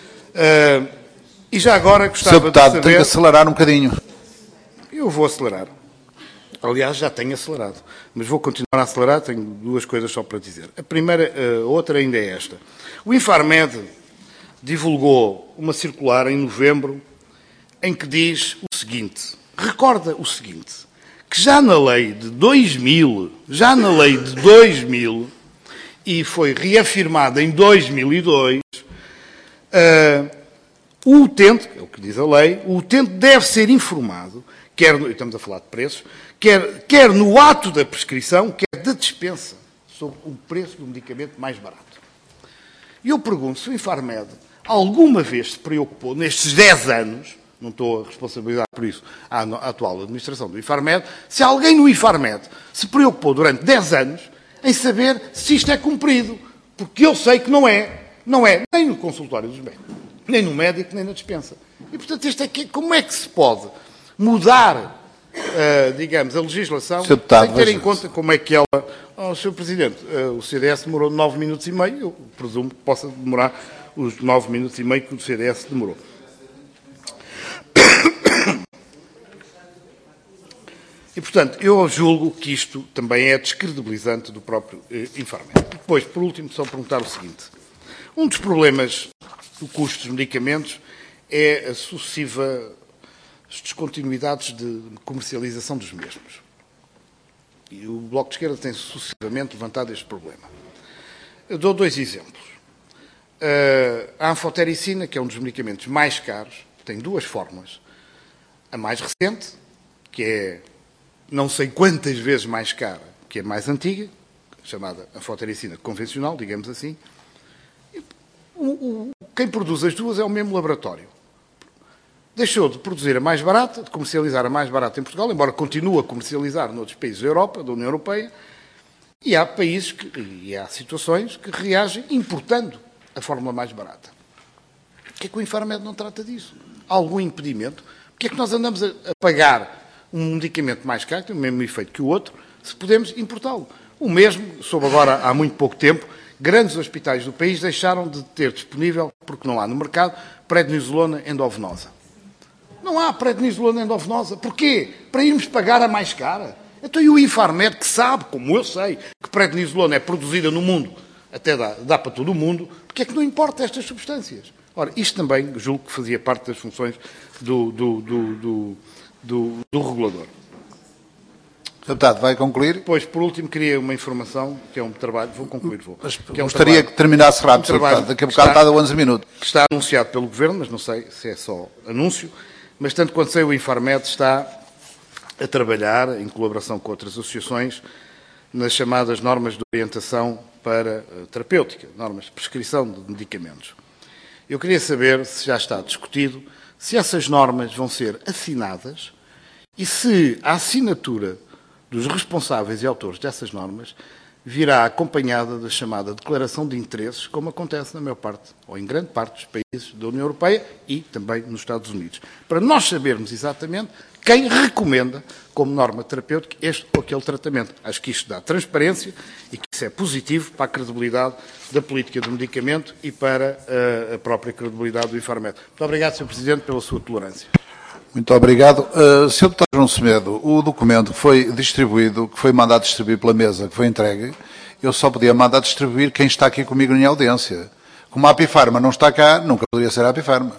Uh, e já agora gostava Senhor Deputado, de saber... tem que acelerar um bocadinho. Eu vou acelerar. Aliás, já tenho acelerado, mas vou continuar a acelerar, tenho duas coisas só para dizer. A primeira, a outra ainda é esta. O Infarmed divulgou uma circular em novembro em que diz o seguinte, recorda o seguinte, que já na lei de dois mil, já na lei de dois mil, e foi reafirmada em dois mil e dois, uh, o utente, é o que diz a lei, o utente deve ser informado, quer, estamos a falar de preços, Quer, quer no ato da prescrição, quer da dispensa, sobre o preço do medicamento mais barato. E eu pergunto se o Infarmed alguma vez se preocupou, nestes dez anos, não estou a responsabilizar por isso à, à atual administração do Infarmed, se alguém no Infarmed se preocupou durante dez anos em saber se isto é cumprido. Porque eu sei que não é. Não é nem no consultório dos médicos, nem no médico, nem na dispensa. E, portanto, isto é que, como é que se pode mudar... Uh, digamos, a legislação, sem ter em conta como é que ela... Oh, senhor Presidente, uh, o C D S demorou nove minutos e meio, eu presumo que possa demorar os nove minutos e meio que o C D S demorou. E, portanto, eu julgo que isto também é descredibilizante do próprio uh, Infarmed. Depois, por último, só perguntar o seguinte. Um dos problemas do custo dos medicamentos é a sucessiva... as descontinuidades de comercialização dos mesmos. E o Bloco de Esquerda tem sucessivamente levantado este problema. Eu dou dois exemplos. A anfotericina, que é um dos medicamentos mais caros, tem duas fórmulas. A mais recente, que é não sei quantas vezes mais cara que a mais antiga, chamada anfotericina convencional, digamos assim. O, o, quem produz as duas é o mesmo laboratório. Deixou de produzir a mais barata, de comercializar a mais barata em Portugal, embora continue a comercializar noutros países da Europa, da União Europeia, e há países que, e há situações que reagem importando a fórmula mais barata. Por que é que o Infarmed não trata disso? Há algum impedimento? Por que é que nós andamos a pagar um medicamento mais caro, que tem o mesmo efeito que o outro, se podemos importá-lo? O mesmo, soube agora há muito pouco tempo, grandes hospitais do país deixaram de ter disponível, porque não há no mercado, prednisolona endovenosa. Não há prednisolona endovenosa. Porquê? Para irmos pagar a mais cara. Então, e o Infarmed, que sabe, como eu sei, que prednisolona é produzida no mundo, até dá, dá para todo o mundo, porque é que não importa estas substâncias? Ora, isto também, julgo que fazia parte das funções do, do, do, do, do, do regulador. Deputado, vai concluir? Pois, por último, queria uma informação, que é um trabalho, vou concluir, vou. Mas que é um gostaria trabalho, que terminasse rápido, um trabalho deputado. Daqui a bocado está a onze minutos. Que está anunciado pelo Governo, mas não sei se é só anúncio, mas tanto quanto sei, o Infarmed está a trabalhar, em colaboração com outras associações, nas chamadas normas de orientação para uh, terapêutica, normas de prescrição de medicamentos. Eu queria saber se já está discutido se essas normas vão ser assinadas e se a assinatura dos responsáveis e autores dessas normas virá acompanhada da chamada declaração de interesses, como acontece na maior parte, ou em grande parte, dos países da União Europeia e também nos Estados Unidos. Para nós sabermos exatamente quem recomenda, como norma terapêutica, este ou aquele tratamento. Acho que isto dá transparência e que isso é positivo para a credibilidade da política do medicamento e para a própria credibilidade do Infarmed. Muito obrigado, senhor Presidente, pela sua tolerância. Muito obrigado. Uh, senhor Deputado João Semedo, o documento que foi distribuído, que foi mandado distribuir pela mesa, que foi entregue, eu só podia mandar distribuir quem está aqui comigo em audiência. Como a Apifarma não está cá, nunca poderia ser a Apifarma.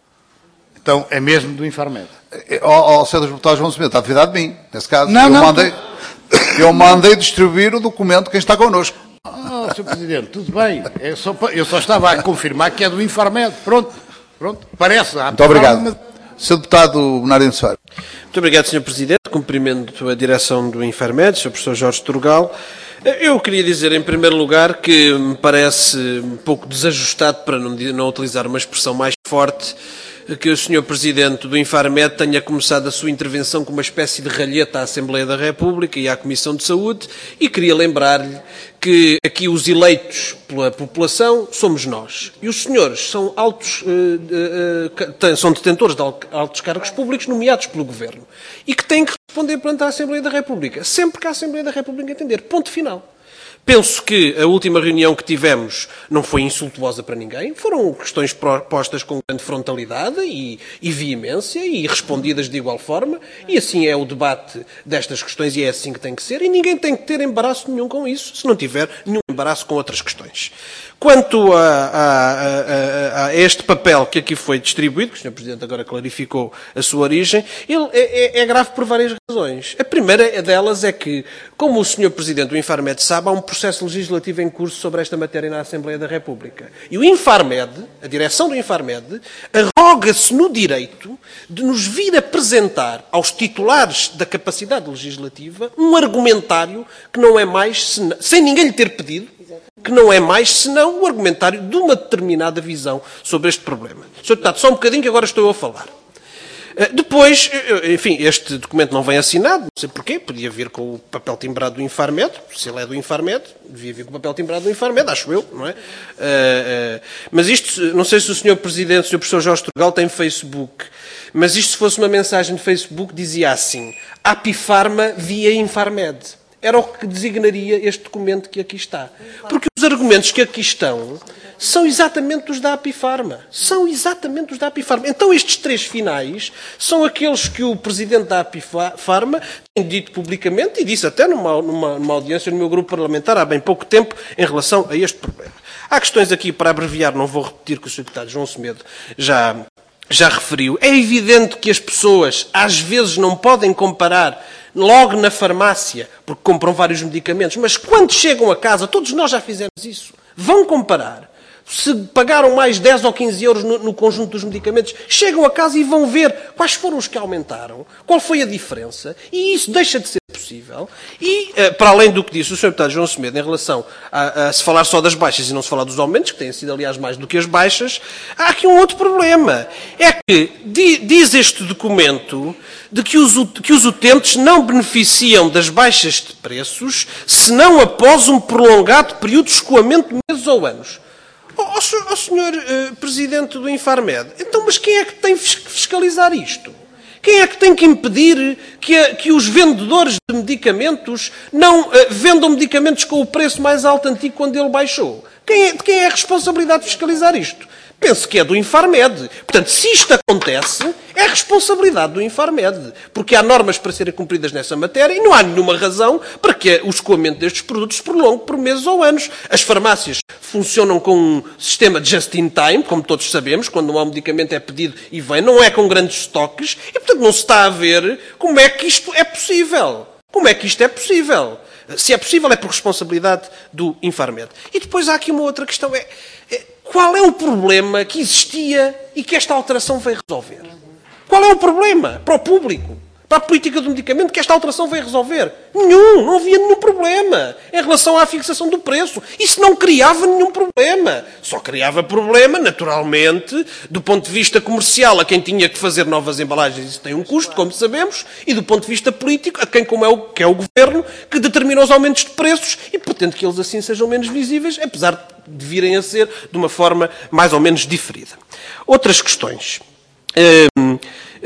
Então, é mesmo do Infarmed? Ó, oh, senhor Deputado João Semedo, está a duvidar de mim, nesse caso. Não, eu, não, mandei, tu... eu mandei distribuir o documento quem está connosco. Oh, senhor Presidente, tudo bem. É só, eu só estava a confirmar que é do Infarmed. Pronto, pronto. Parece. Muito obrigado. Mas... senhor Deputado Bernardino Soares. Muito obrigado, senhor Presidente. Cumprimento a direção do Infarmed, senhor Professor Jorge Turgal. Eu queria dizer, em primeiro lugar, que me parece um pouco desajustado, para não, não utilizar uma expressão mais forte, que o senhor Presidente do Infarmed tenha começado a sua intervenção com uma espécie de ralheta à Assembleia da República e à Comissão de Saúde, e queria lembrar-lhe que aqui os eleitos pela população somos nós. E os senhores são, altos, uh, uh, são detentores de altos cargos públicos nomeados pelo Governo e que têm que responder perante a Assembleia da República, sempre que a Assembleia da República entender. Ponto final. Penso que a última reunião que tivemos não foi insultuosa para ninguém. Foram questões postas com grande frontalidade e, e veemência e respondidas de igual forma. E assim é o debate destas questões e é assim que tem que ser. E ninguém tem que ter embaraço nenhum com isso, se não tiver nenhum embaraço com outras questões. Quanto a, a, a, a este papel que aqui foi distribuído, que o senhor Presidente agora clarificou a sua origem, ele é, é, é grave por várias razões. A primeira delas é que, como o senhor Presidente do Infarmed sabe, há um processo legislativo em curso sobre esta matéria na Assembleia da República. E o Infarmed, a direção do Infarmed, arroga-se no direito de nos vir apresentar aos titulares da capacidade legislativa um argumentário que não é mais, sem ninguém lhe ter pedido, que não é mais senão o argumentário de uma determinada visão sobre este problema. senhor Deputado, só um bocadinho que agora estou eu a falar. Depois, enfim, este documento não vem assinado, não sei porquê, podia vir com o papel timbrado do Infarmed, se ele é do Infarmed, devia vir com o papel timbrado do Infarmed, acho eu, não é? Mas isto, não sei se o senhor Presidente, o senhor Professor Jorge Turgal tem Facebook, mas isto se fosse uma mensagem de Facebook dizia assim, Apifarma via Infarmed. Era o que designaria este documento que aqui está. Porque os argumentos que aqui estão são exatamente os da Apifarma. São exatamente os da Apifarma. Então estes três finais são aqueles que o Presidente da Apifarma tem dito publicamente e disse até numa, numa, numa audiência no meu grupo parlamentar há bem pouco tempo em relação a este problema. Há questões aqui, para abreviar, não vou repetir que o senhor Deputado João Semedo já, já referiu. É evidente que as pessoas às vezes não podem comparar logo na farmácia, porque compram vários medicamentos, mas quando chegam a casa, todos nós já fizemos isso, vão comparar. Se pagaram mais dez ou quinze euros no, no conjunto dos medicamentos, chegam a casa e vão ver quais foram os que aumentaram, qual foi a diferença, e isso deixa de ser possível. E, para além do que disse o senhor Deputado João Semedo, em relação a, a se falar só das baixas e não se falar dos aumentos, que têm sido, aliás, mais do que as baixas, há aqui um outro problema. É que diz este documento de que os, que os utentes não beneficiam das baixas de preços, senão após um prolongado período de escoamento de meses ou anos. Ó oh, senhor uh, Presidente do Infarmed, então, mas quem é que tem que fiscalizar isto? Quem é que tem que impedir que, a, que os vendedores de medicamentos não uh, vendam medicamentos com o preço mais alto antigo quando ele baixou. Quem é, de quem é a responsabilidade de fiscalizar isto? Penso que é do Infarmed. Portanto, se isto acontece, é responsabilidade do Infarmed. Porque há normas para serem cumpridas nessa matéria e não há nenhuma razão para que o escoamento destes produtos se prolongue por meses ou anos. As farmácias funcionam com um sistema just-in-time, como todos sabemos, quando um medicamento é pedido e vem, não é com grandes estoques, e, portanto, não se está a ver como é que isto é possível. Como é que isto é possível? Se é possível, é por responsabilidade do Infarmed. E depois há aqui uma outra questão. É, é, qual é o problema que existia e que esta alteração veio resolver? Qual é o problema para o público, para a política do medicamento, que esta alteração veio resolver? Nenhum, não havia nenhum problema em relação à fixação do preço. Isso não criava nenhum problema. Só criava problema, naturalmente, do ponto de vista comercial, a quem tinha que fazer novas embalagens. Isso tem um custo, como sabemos, e do ponto de vista político, a quem, como é o, que é o governo, que determina os aumentos de preços e pretende que eles assim sejam menos visíveis, apesar de virem a ser de uma forma mais ou menos diferida. Outras questões. Hum,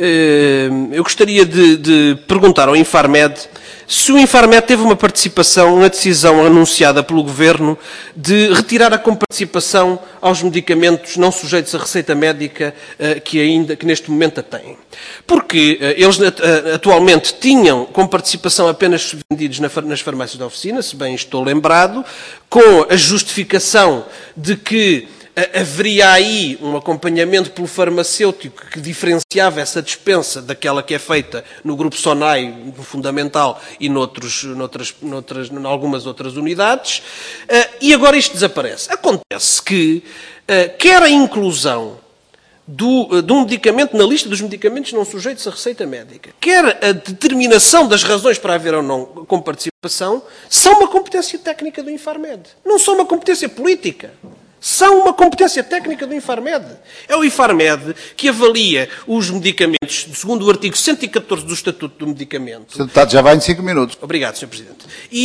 hum, eu gostaria de, de perguntar ao Infarmed se o Infarmed teve uma participação na decisão anunciada pelo Governo de retirar a comparticipação aos medicamentos não sujeitos à receita médica uh, que ainda, que neste momento a têm. Porque uh, eles uh, atualmente tinham comparticipação apenas vendidos na, nas farmácias da oficina, se bem estou lembrado, com a justificação de que haveria aí um acompanhamento pelo farmacêutico que diferenciava essa dispensa daquela que é feita no grupo SONAI, no Fundamental, e noutros, noutras, noutras, em algumas outras unidades, e agora isto desaparece. Acontece que, quer a inclusão do, de um medicamento na lista dos medicamentos não sujeitos à receita médica, quer a determinação das razões para haver ou não comparticipação, são uma competência técnica do Infarmed. Não são uma competência política. São uma competência técnica do Infarmed. É o Infarmed que avalia os medicamentos, segundo o artigo cento e catorze do Estatuto do Medicamento. O deputado já vai em cinco minutos. Obrigado, senhor Presidente.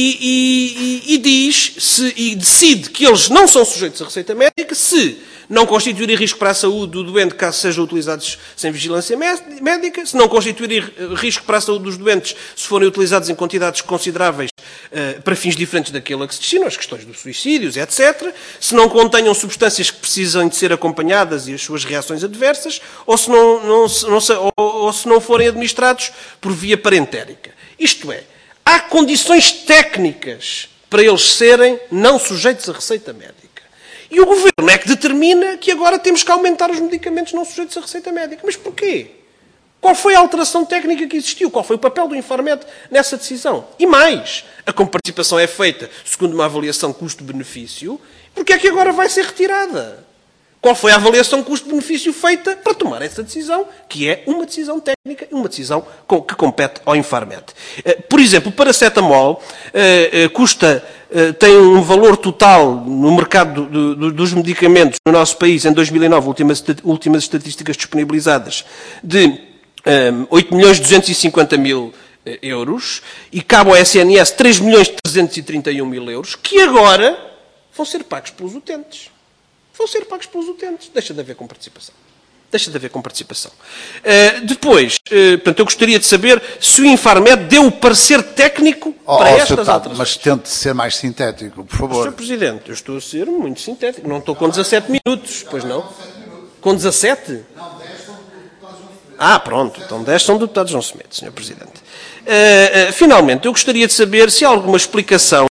E, e, e diz se, e decide que eles não são sujeitos à receita médica se não constituírem risco para a saúde do doente caso sejam utilizados sem vigilância médica, se não constituírem risco para a saúde dos doentes se forem utilizados em quantidades consideráveis uh, para fins diferentes daquele a que se destinam, as questões dos suicídios, etcétera, se não contenham substâncias que precisam de ser acompanhadas e as suas reações adversas, ou se não, não, não, ou, ou se não forem administrados por via parentérica. Isto é, há condições técnicas para eles serem não sujeitos à receita médica. E o Governo é que determina que agora temos que aumentar os medicamentos não sujeitos à receita médica. Mas porquê? Qual foi a alteração técnica que existiu? Qual foi o papel do Infarmed nessa decisão? E mais, a comparticipação é feita segundo uma avaliação custo-benefício. Porquê é que agora vai ser retirada? Qual foi a avaliação custo-benefício feita para tomar essa decisão, que é uma decisão técnica e uma decisão que compete ao Infarmed? Por exemplo, o paracetamol custa, tem um valor total no mercado do, do, dos medicamentos no nosso país, em dois mil e nove, últimas, últimas estatísticas disponibilizadas, de um, oito milhões duzentos e cinquenta mil euros, e cabe ao S N S três milhões trezentos e trinta e um mil euros, que agora vão ser pagos pelos utentes. Vão ser pagos pelos utentes. Deixa de haver comparticipação. Deixa de haver comparticipação. Uh, depois, uh, portanto, eu gostaria de saber se o Infarmed deu o parecer técnico oh, para oh, estas deputado, alterações. Mas tente ser mais sintético, por favor. senhor Presidente, eu estou a ser muito sintético. Não estou com dezassete minutos, pois não? Com dezassete? Não, dez são deputados João Semedo. Ah, pronto. Então dez são deputados João Semedo, senhor Presidente. Uh, uh, finalmente, eu gostaria de saber se há alguma explicação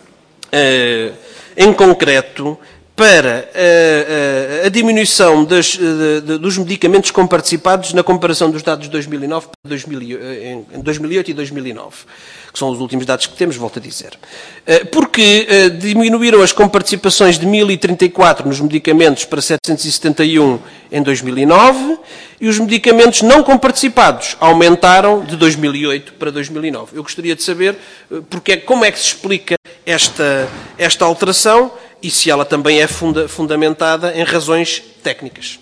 uh, em concreto para a, a, a diminuição das, de, de, dos medicamentos comparticipados na comparação dos dados de dois mil e nove para dois mil, em dois mil e oito e dois mil e nove, que são os últimos dados que temos, volto a dizer. Porque diminuíram as comparticipações de mil e trinta e quatro nos medicamentos para setecentos e setenta e um em dois mil e nove e os medicamentos não comparticipados aumentaram de dois mil e oito para dois mil e nove. Eu gostaria de saber porque, como é que se explica esta, esta alteração e se ela também é funda, fundamentada em razões técnicas.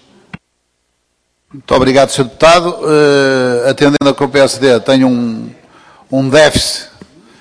Muito obrigado, senhor Deputado. Uh, atendendo a que o P S D tem um, um déficit,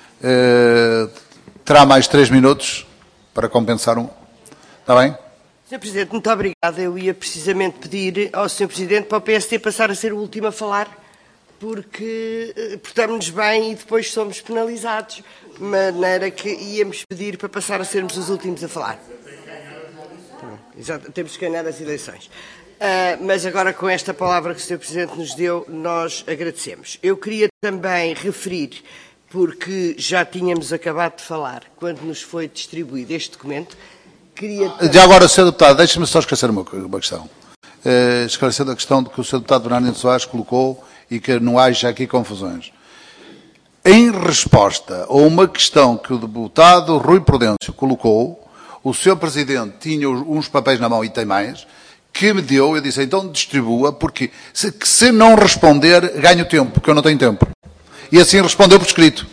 uh, terá mais três minutos para compensar um. Está bem? senhor Presidente, muito obrigada. Eu ia precisamente pedir ao senhor Presidente para o P S D passar a ser o último a falar, porque portamos-nos bem e depois somos penalizados, de maneira que íamos pedir para passar a sermos os últimos a falar. Exato, temos que ganhar as eleições. Uh, mas agora, com esta palavra que o senhor Presidente nos deu, nós agradecemos. Eu queria também referir, porque já tínhamos acabado de falar, quando nos foi distribuído este documento, queria... Já agora, senhor Deputado, deixe-me só esclarecer uma, uma questão. Uh, esclarecendo a questão de que o senhor Deputado Bernardino Soares colocou e que não haja aqui confusões. Em resposta a uma questão que o deputado Rui Prudêncio colocou, o senhor Presidente tinha uns papéis na mão e tem mais, que me deu, eu disse, então distribua, porque se, se não responder, ganho tempo, porque eu não tenho tempo. E assim respondeu por escrito.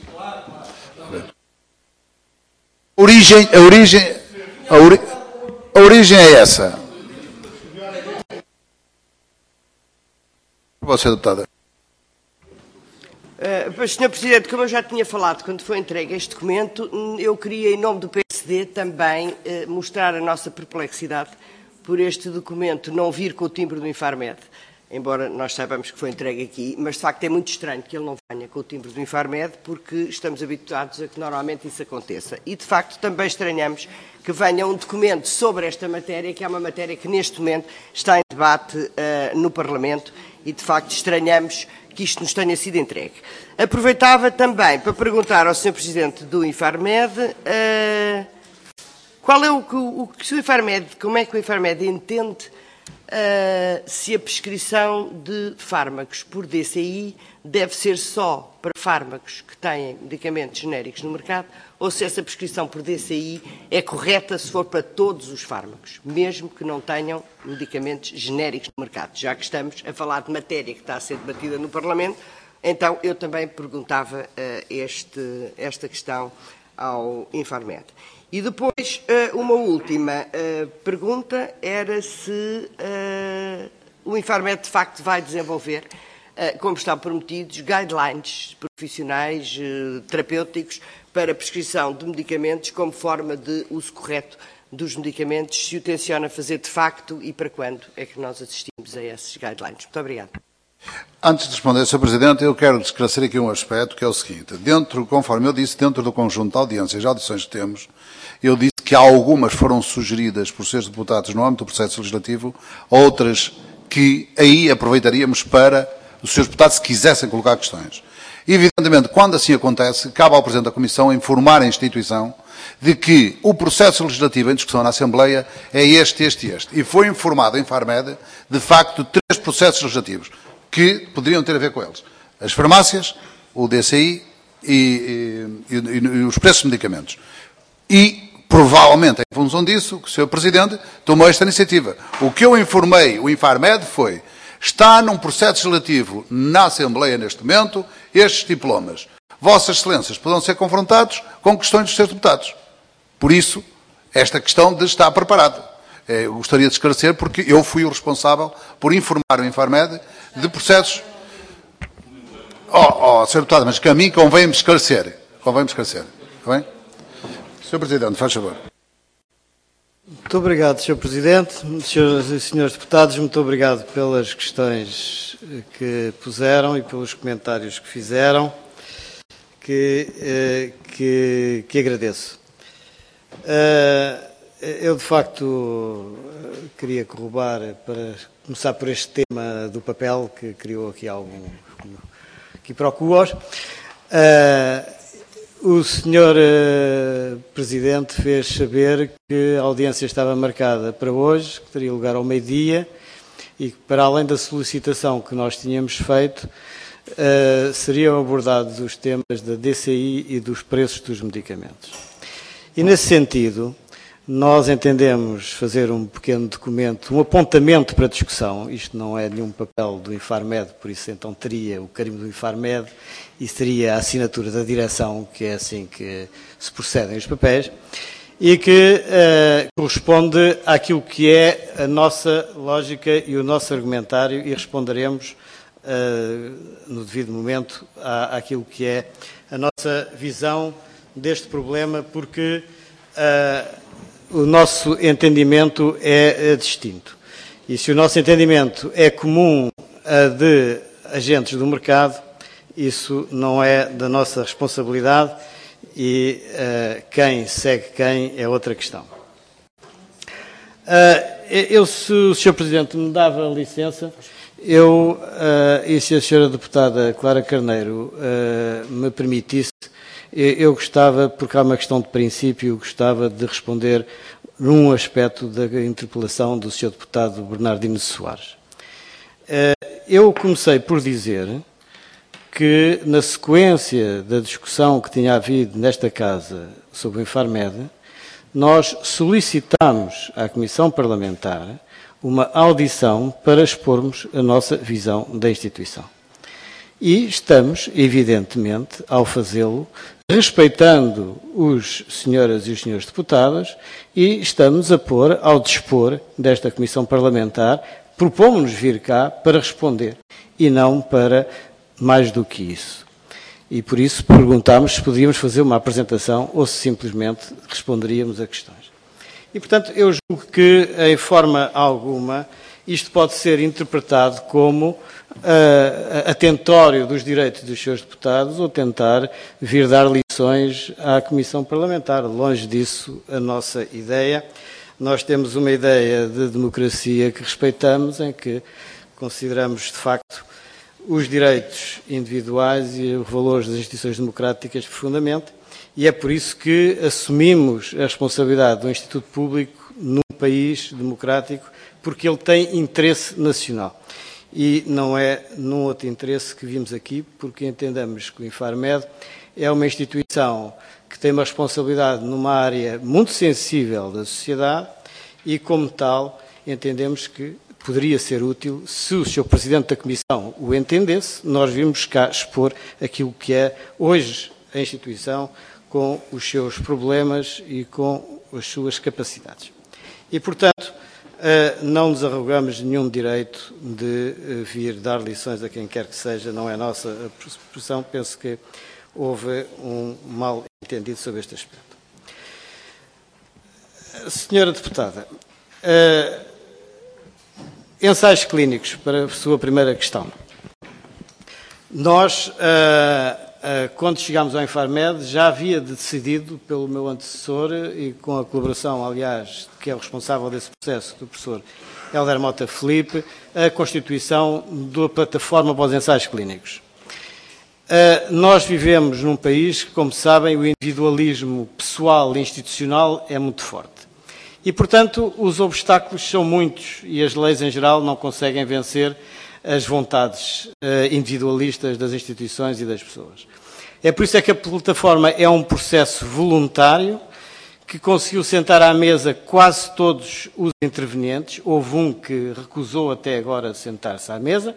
A origem, a origem, a, ori, a origem é essa. Você, deputada. Uh, senhor Presidente, como eu já tinha falado quando foi entregue este documento, eu queria, em nome do P S D, também uh, mostrar a nossa perplexidade por este documento não vir com o timbre do Infarmed, embora nós saibamos que foi entregue aqui, mas de facto é muito estranho que ele não venha com o timbre do Infarmed, porque estamos habituados a que normalmente isso aconteça. E de facto também estranhamos que venha um documento sobre esta matéria, que é uma matéria que neste momento está em debate uh, no Parlamento, e de facto estranhamos que isto nos tenha sido entregue. Aproveitava também para perguntar ao senhor Presidente do Infarmed uh, qual é o que o, o, o Infarmed, como é que o Infarmed entende uh, se a prescrição de fármacos por D C I deve ser só para fármacos que têm medicamentos genéricos no mercado, ou se essa prescrição por D C I é correta se for para todos os fármacos, mesmo que não tenham medicamentos genéricos no mercado. Já que estamos a falar de matéria que está a ser debatida no Parlamento, então eu também perguntava uh, este, esta questão ao Infarmed. E depois, uh, uma última uh, pergunta era se uh, o Infarmed de facto vai desenvolver, uh, como estão prometidos, guidelines profissionais, uh, terapêuticos, para a prescrição de medicamentos como forma de uso correto dos medicamentos, se o tenciona fazer de facto e para quando é que nós assistimos a esses guidelines. Muito obrigada. Antes de responder, senhor Presidente, eu quero esclarecer aqui um aspecto, que é o seguinte. Dentro, conforme eu disse, dentro do conjunto de audiências e audições que temos, eu disse que algumas foram sugeridas por seus deputados no âmbito do processo legislativo, outras que aí aproveitaríamos para os seus deputados, se quisessem colocar questões. Evidentemente, quando assim acontece, cabe ao Presidente da Comissão informar a instituição de que o processo legislativo em discussão na Assembleia é este, este e este. E foi informado em Infarmed, de facto, três processos legislativos que poderiam ter a ver com eles. As farmácias, o D C I e, e, e, e os preços de medicamentos. E, provavelmente, em função disso, o senhor Presidente tomou esta iniciativa. O que eu informei o Infarmed foi: está num processo legislativo na Assembleia neste momento estes diplomas. Vossas Excelências poderão ser confrontados com questões dos seus deputados. Por isso, esta questão de estar preparado. Eu gostaria de esclarecer, porque eu fui o responsável por informar o Infarmed de processos... Oh, oh, senhor Deputado, mas que a mim convém-me esclarecer. Convém-me esclarecer. Está bem? senhor Presidente, faz favor. Muito obrigado, senhor Presidente. Senhoras e senhores deputados, muito obrigado pelas questões que puseram e pelos comentários que fizeram, que, que, que agradeço. Eu, de facto, queria corroborar, para começar por este tema do papel, que criou aqui algum quiproquos. O senhor uh, Presidente fez saber que a audiência estava marcada para hoje, que teria lugar ao meio-dia, e que, para além da solicitação que nós tínhamos feito, uh, seriam abordados os temas da D C I e dos preços dos medicamentos. E, nesse sentido, nós entendemos fazer um pequeno documento, um apontamento para discussão. Isto não é nenhum papel do Infarmed, por isso então teria o carimbo do Infarmed e seria a assinatura da direção, que é assim que se procedem os papéis, e que uh, corresponde àquilo que é a nossa lógica e o nosso argumentário, e responderemos uh, no devido momento à, àquilo que é a nossa visão deste problema, porque uh, o nosso entendimento é, é distinto. E se o nosso entendimento é comum a de agentes do mercado, isso não é da nossa responsabilidade e uh, quem segue quem é outra questão. Uh, eu, se o senhor Presidente me dava licença, eu, uh, e se a senhora Deputada Clara Carneiro uh, me permitisse, eu, eu gostava, porque há uma questão de princípio, gostava de responder num aspecto da interpelação do senhor Deputado Bernardino Soares. Uh, eu comecei por dizer que, na sequência da discussão que tinha havido nesta Casa sobre o Infarmed, nós solicitámos à Comissão Parlamentar uma audição para expormos a nossa visão da instituição. E estamos, evidentemente, ao fazê-lo, respeitando os senhoras e os senhores deputados, e estamos a pôr ao dispor desta Comissão Parlamentar, propomos-nos vir cá para responder, e não para mais do que isso. E por isso perguntámos se podíamos fazer uma apresentação ou se simplesmente responderíamos a questões. E, portanto, eu julgo que, em forma alguma, isto pode ser interpretado como uh, atentório dos direitos dos seus deputados ou tentar vir dar lições à Comissão Parlamentar. Longe disso a nossa ideia. Nós temos uma ideia de democracia que respeitamos, em que consideramos, de facto, os direitos individuais e os valores das instituições democráticas profundamente, e é por isso que assumimos a responsabilidade do Instituto Público num país democrático, porque ele tem interesse nacional. E não é num outro interesse que vimos aqui, porque entendemos que o Infarmed é uma instituição que tem uma responsabilidade numa área muito sensível da sociedade e, como tal, entendemos que poderia ser útil, se o senhor Presidente da Comissão o entendesse, nós vimos cá expor aquilo que é hoje a instituição com os seus problemas e com as suas capacidades. E, portanto, não nos arrogamos nenhum direito de vir dar lições a quem quer que seja, não é nossa a posição, penso que houve um mal entendido sobre este aspecto. Senhora Deputada, ensaios clínicos, para a sua primeira questão. Nós, quando chegámos ao Infarmed, já havia decidido pelo meu antecessor e com a colaboração, aliás, que é o responsável desse processo, do professor Helder Mota Filipe, a constituição da plataforma para os ensaios clínicos. Nós vivemos num país que, como sabem, o individualismo pessoal e institucional é muito forte. E, portanto, os obstáculos são muitos e as leis, em geral, não conseguem vencer as vontades individualistas das instituições e das pessoas. É por isso é que a plataforma é um processo voluntário que conseguiu sentar à mesa quase todos os intervenientes. Houve um que recusou até agora sentar-se à mesa,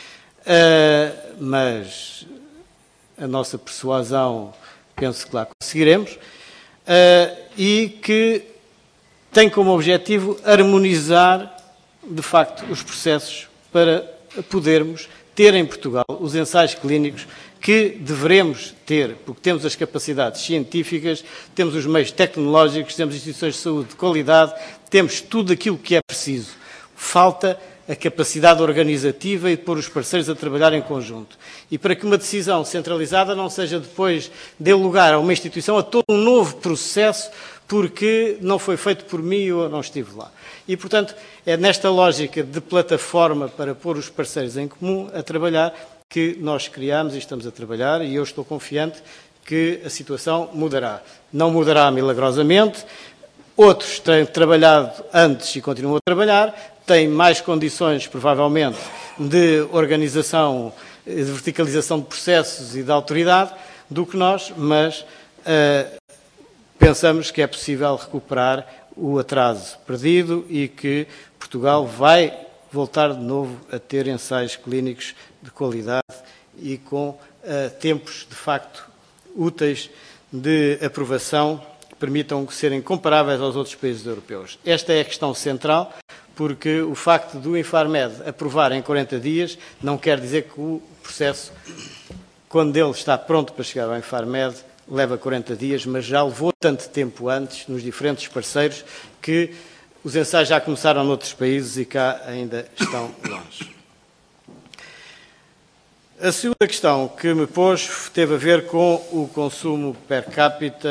mas a nossa persuasão penso que lá conseguiremos, e que tem como objetivo harmonizar, de facto, os processos para podermos ter em Portugal os ensaios clínicos que devemos ter, porque temos as capacidades científicas, temos os meios tecnológicos, temos instituições de saúde de qualidade, temos tudo aquilo que é preciso. Falta a capacidade organizativa e de pôr os parceiros a trabalhar em conjunto. E para que uma decisão centralizada não seja depois dê lugar a uma instituição, a todo um novo processo, porque não foi feito por mim ou não estive lá. E, portanto, é nesta lógica de plataforma para pôr os parceiros em comum a trabalhar que nós criamos e estamos a trabalhar, e eu estou confiante que a situação mudará. Não mudará milagrosamente, outros têm trabalhado antes e continuam a trabalhar, têm mais condições, provavelmente, de organização, de verticalização de processos e de autoridade do que nós, mas uh, pensamos que é possível recuperar o atraso perdido e que Portugal vai voltar de novo a ter ensaios clínicos de qualidade e com uh, tempos, de facto, úteis de aprovação que permitam serem comparáveis aos outros países europeus. Esta é a questão central, porque o facto do Infarmed aprovar em quarenta dias não quer dizer que o processo, quando ele está pronto para chegar ao Infarmed, leva quarenta dias, mas já levou tanto tempo antes, nos diferentes parceiros, que os ensaios já começaram noutros países e cá ainda estão longe. A segunda questão que me pôs teve a ver com o consumo per capita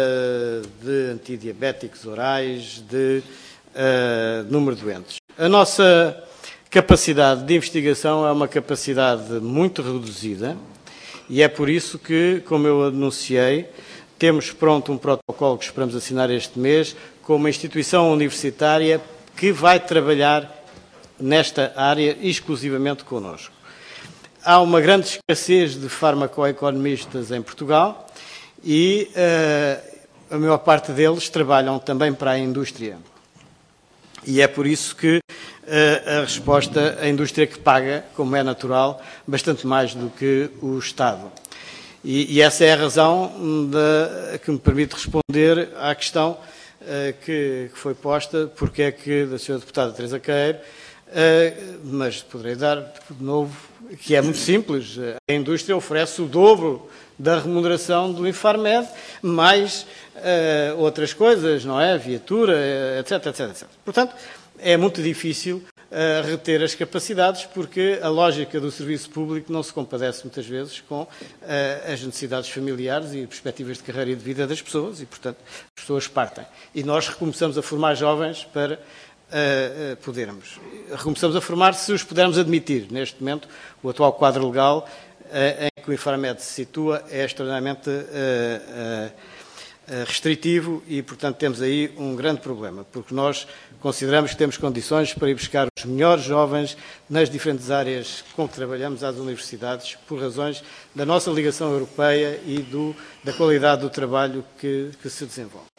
de antidiabéticos orais, de uh, número de doentes. A nossa capacidade de investigação é uma capacidade muito reduzida e é por isso que, como eu anunciei, temos pronto um protocolo que esperamos assinar este mês com uma instituição universitária que vai trabalhar nesta área exclusivamente connosco. Há uma grande escassez de farmacoeconomistas em Portugal e uh, a maior parte deles trabalham também para a indústria. E é por isso que uh, a resposta, a indústria que paga, como é natural, bastante mais do que o Estado. E, e essa é a razão de, que me permite responder à questão uh, que, que foi posta, porque é que, da senhora deputada Teresa Queiro, uh, mas poderei dar de novo, que é muito simples. A indústria oferece o dobro da remuneração do Infarmed, mais uh, outras coisas, não é? Viatura, etc, etc, etcétera. Portanto, é muito difícil uh, reter as capacidades, porque a lógica do serviço público não se compadece muitas vezes com uh, as necessidades familiares e perspectivas de carreira e de vida das pessoas, e, portanto, as pessoas partem. E nós recomeçamos a formar jovens para Uh, uh, podermos. Recomeçamos a formar se os pudermos admitir. Neste momento, o atual quadro legal uh, em que o Infarmed se situa é extremamente uh, uh, uh, restritivo e, portanto, temos aí um grande problema, porque nós consideramos que temos condições para ir buscar os melhores jovens nas diferentes áreas com que trabalhamos às universidades, por razões da nossa ligação europeia e do, da qualidade do trabalho que, que se desenvolve.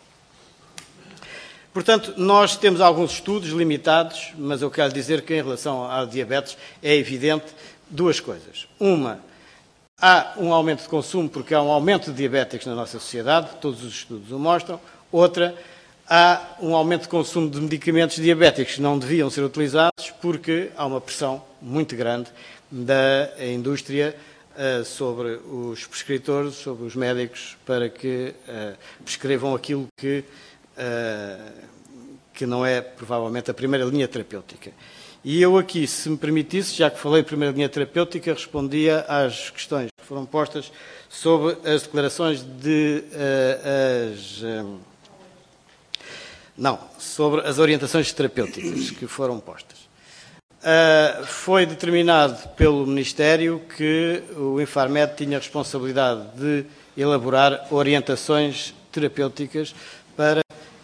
Portanto, nós temos alguns estudos limitados, mas eu quero dizer que, em relação ao diabetes, é evidente duas coisas. Uma, há um aumento de consumo porque há um aumento de diabéticos na nossa sociedade, todos os estudos o mostram. Outra, há um aumento de consumo de medicamentos diabéticos que não deviam ser utilizados porque há uma pressão muito grande da indústria uh, sobre os prescritores, sobre os médicos, para que uh, prescrevam aquilo que Uh, que não é, provavelmente, a primeira linha terapêutica. E eu aqui, se me permitisse, já que falei de primeira linha terapêutica, respondia às questões que foram postas sobre as declarações de... Uh, as, um, não, sobre as orientações terapêuticas que foram postas. Uh, foi determinado pelo Ministério que o Infarmed tinha a responsabilidade de elaborar orientações terapêuticas para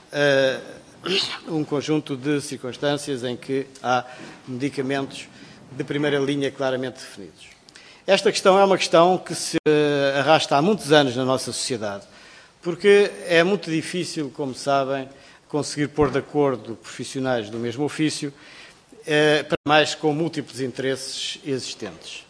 uh, um conjunto de circunstâncias em que há medicamentos de primeira linha claramente definidos. Esta questão é uma questão que se arrasta há muitos anos na nossa sociedade, porque é muito difícil, como sabem, conseguir pôr de acordo profissionais do mesmo ofício, uh, para mais com múltiplos interesses existentes.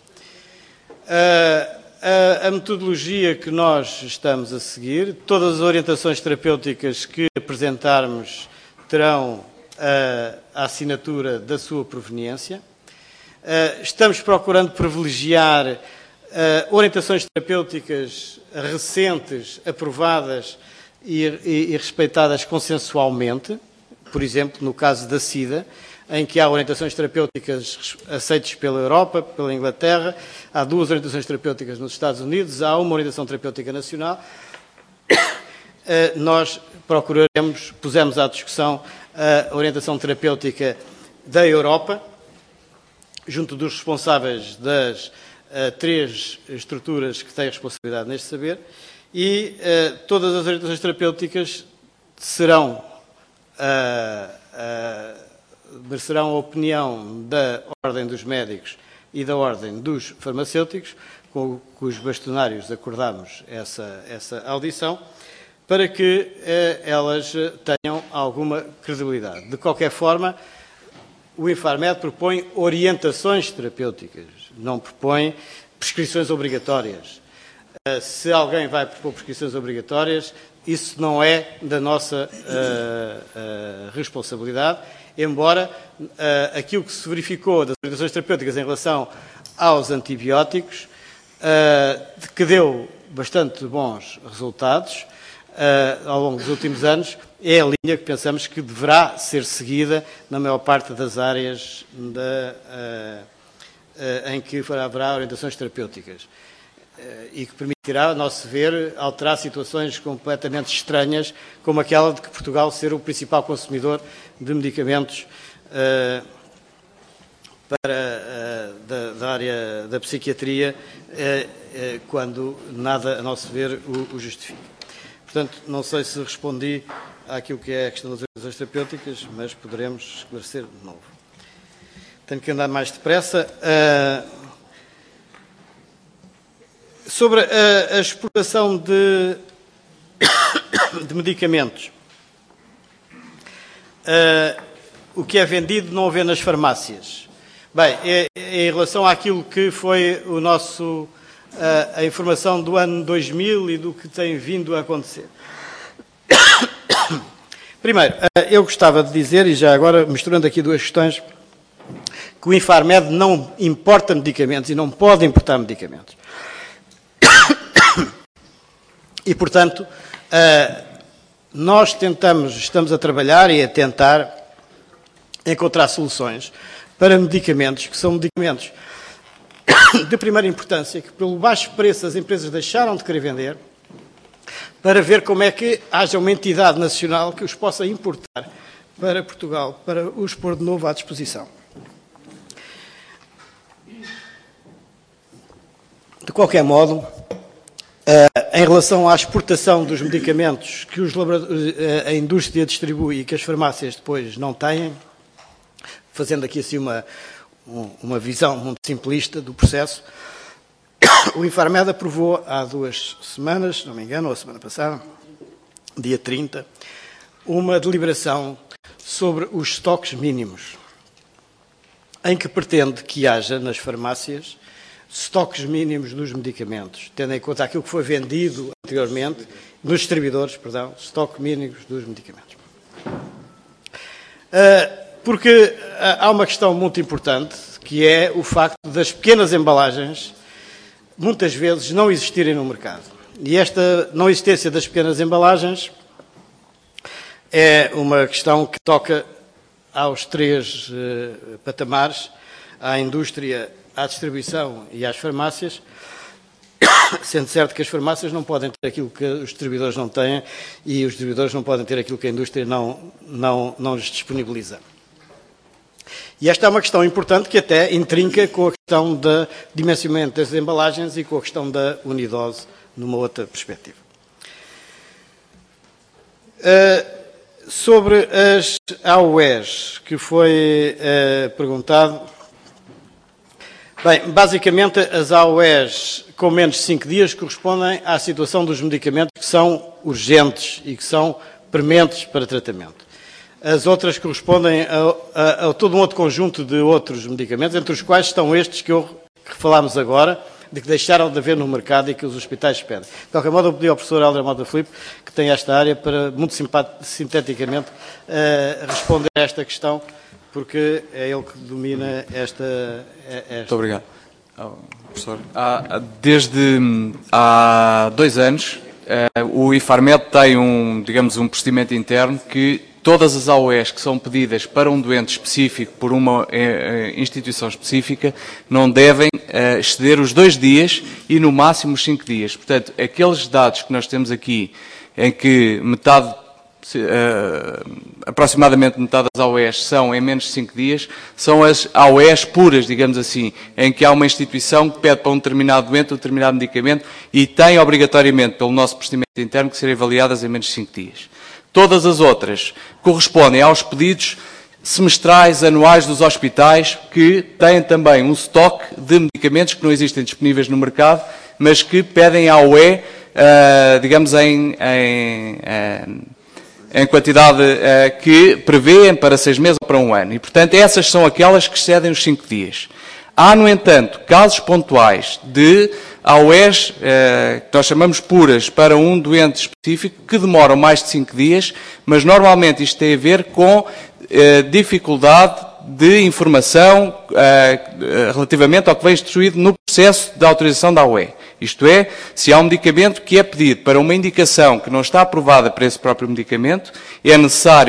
Uh, A, a metodologia que nós estamos a seguir, todas as orientações terapêuticas que apresentarmos terão a, a assinatura da sua proveniência. Uh, estamos procurando privilegiar uh, orientações terapêuticas recentes, aprovadas e, e, e respeitadas consensualmente, por exemplo, no caso da SIDA, em que há orientações terapêuticas aceitas pela Europa, pela Inglaterra, há duas orientações terapêuticas nos Estados Unidos, há uma orientação terapêutica nacional. Nós procuraremos, pusemos à discussão a orientação terapêutica da Europa, junto dos responsáveis das uh, três estruturas que têm responsabilidade neste saber, e uh, todas as orientações terapêuticas serão... Uh, uh, merecerão a opinião da Ordem dos Médicos e da Ordem dos Farmacêuticos, com cujos bastonários acordámos essa, essa audição, para que eh, elas tenham alguma credibilidade. De qualquer forma, o Infarmed propõe orientações terapêuticas, não propõe prescrições obrigatórias. Uh, se alguém vai propor prescrições obrigatórias, isso não é da nossa uh, uh, responsabilidade, embora uh, aquilo que se verificou das orientações terapêuticas em relação aos antibióticos, uh, que deu bastante bons resultados uh, ao longo dos últimos anos, é a linha que pensamos que deverá ser seguida na maior parte das áreas da, uh, em que haverá orientações terapêuticas e que permitirá, a nosso ver, alterar situações completamente estranhas, como aquela de que Portugal ser o principal consumidor de medicamentos uh, para, uh, da, da área da psiquiatria, uh, uh, quando nada, a nosso ver, o, o justifica. Portanto, não sei se respondi àquilo que é a questão das orientações terapêuticas, mas poderemos esclarecer de novo. Tenho que andar mais depressa. Uh, sobre a, a exportação de, de medicamentos, uh, o que é vendido não vê nas farmácias. Bem, é, é em relação àquilo que foi o nosso, uh, a informação do ano dois mil e do que tem vindo a acontecer. Primeiro, uh, eu gostava de dizer, e já agora misturando aqui duas questões, que o Infarmed não importa medicamentos e não pode importar medicamentos. E, portanto, nós tentamos, estamos a trabalhar e a tentar encontrar soluções para medicamentos que são medicamentos de primeira importância, que pelo baixo preço as empresas deixaram de querer vender, para ver como é que haja uma entidade nacional que os possa importar para Portugal, para os pôr de novo à disposição. De qualquer modo, em relação à exportação dos medicamentos que os a indústria distribui e que as farmácias depois não têm, fazendo aqui assim uma, uma visão muito simplista do processo, o Infarmed aprovou há duas semanas, se não me engano, ou a semana passada, dia trinta, uma deliberação sobre os estoques mínimos, em que pretende que haja nas farmácias estoques mínimos dos medicamentos, tendo em conta aquilo que foi vendido anteriormente, nos distribuidores, perdão, estoque mínimos dos medicamentos. Porque há uma questão muito importante, que é o facto das pequenas embalagens muitas vezes não existirem no mercado. E esta não existência das pequenas embalagens é uma questão que toca aos três uh, patamares, à indústria, à distribuição e às farmácias, sendo certo que as farmácias não podem ter aquilo que os distribuidores não têm e os distribuidores não podem ter aquilo que a indústria não, não, não lhes disponibiliza. E esta é uma questão importante que até intrinca com a questão do dimensionamento das embalagens e com a questão da unidose numa outra perspectiva. Uh, sobre as A U Es, que foi uh, perguntado, bem, basicamente as A U Es com menos de cinco dias correspondem à situação dos medicamentos que são urgentes e que são prementes para tratamento. As outras correspondem a, a, a todo um outro conjunto de outros medicamentos, entre os quais estão estes que, eu, que falámos agora, de que deixaram de haver no mercado e que os hospitais pedem. De qualquer modo, eu pedi ao professor Helder Mota Filipe, que tem esta área, para, muito sinteticamente, uh, responder a esta questão, porque é ele que domina esta... esta. Muito obrigado, professor. Há, desde há dois anos, uh, o Infarmed tem um, digamos, um procedimento interno que todas as A U Es que são pedidas para um doente específico por uma eh, instituição específica não devem eh, exceder os dois dias e no máximo os cinco dias. Portanto, aqueles dados que nós temos aqui, em que metade, eh, aproximadamente metade das A U Es são em menos de cinco dias, são as A U Es puras, digamos assim, em que há uma instituição que pede para um determinado doente um determinado medicamento e tem obrigatoriamente, pelo nosso procedimento interno, que serem avaliadas em menos de cinco dias. Todas as outras correspondem aos pedidos semestrais, anuais dos hospitais, que têm também um estoque de medicamentos que não existem disponíveis no mercado, mas que pedem à U E, uh, digamos, em, em, uh, em quantidade uh, que prevêem para seis meses ou para um ano. E, portanto, essas são aquelas que excedem os cinco dias. Há, no entanto, casos pontuais de A U Es, eh, que nós chamamos puras, para um doente específico, que demoram mais de cinco dias, mas normalmente isto tem a ver com eh, dificuldade de informação eh, relativamente ao que vem instruído no processo de autorização da A U E. Isto é, se há um medicamento que é pedido para uma indicação que não está aprovada para esse próprio medicamento, é necessário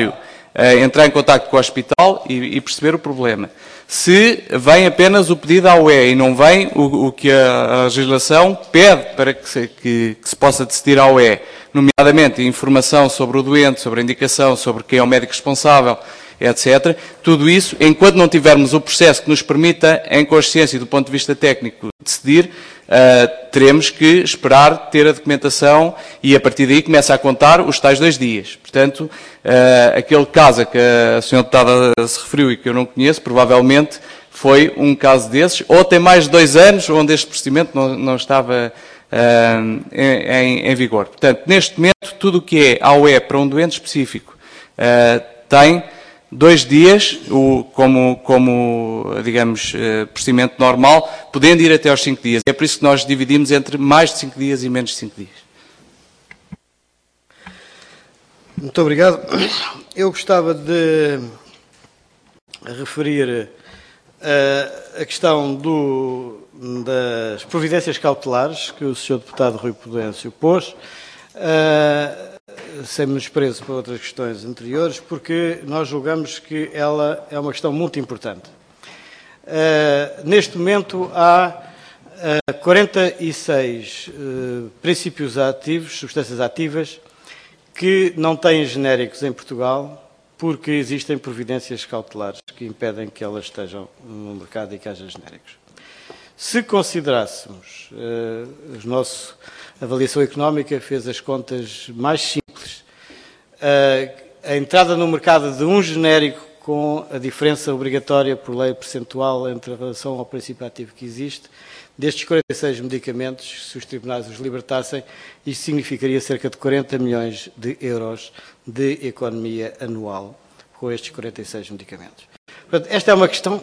uh, entrar em contacto com o hospital e, e perceber o problema. Se vem apenas o pedido à U E e não vem o, o que a, a legislação pede para que se, que, que se possa decidir à U E, nomeadamente informação sobre o doente, sobre a indicação, sobre quem é o médico responsável, etcétera. Tudo isso, enquanto não tivermos o processo que nos permita, em consciência e do ponto de vista técnico, decidir, uh, teremos que esperar ter a documentação e a partir daí começa a contar os tais dois dias. Portanto, uh, aquele caso a que a senhora deputada se referiu e que eu não conheço, provavelmente foi um caso desses, ou tem mais de dois anos onde este procedimento não, não estava uh, em, em vigor. Portanto, neste momento, tudo o que é A U E para um doente específico uh, tem dois dias, o, como, como, digamos, uh, procedimento normal, podendo ir até aos cinco dias. É por isso que nós dividimos entre mais de cinco dias e menos de cinco dias. Muito obrigado. Eu gostava de referir uh, a questão do, das providências cautelares que o senhor deputado Rui Pudêncio pôs, uh, sem menosprezo para outras questões anteriores, porque nós julgamos que ela é uma questão muito importante. Uh, neste momento há uh, quarenta e seis uh, princípios ativos, substâncias ativas, que não têm genéricos em Portugal, porque existem providências cautelares que impedem que elas estejam no mercado e que haja genéricos. Se considerássemos, uh, a nossa avaliação económica fez as contas mais simples, uh, a entrada no mercado de um genérico com a diferença obrigatória por lei percentual entre a relação ao princípio ativo que existe, destes quarenta e seis medicamentos, se os tribunais os libertassem, isto significaria cerca de quarenta milhões de euros de economia anual com estes quarenta e seis medicamentos. Portanto, esta é uma questão...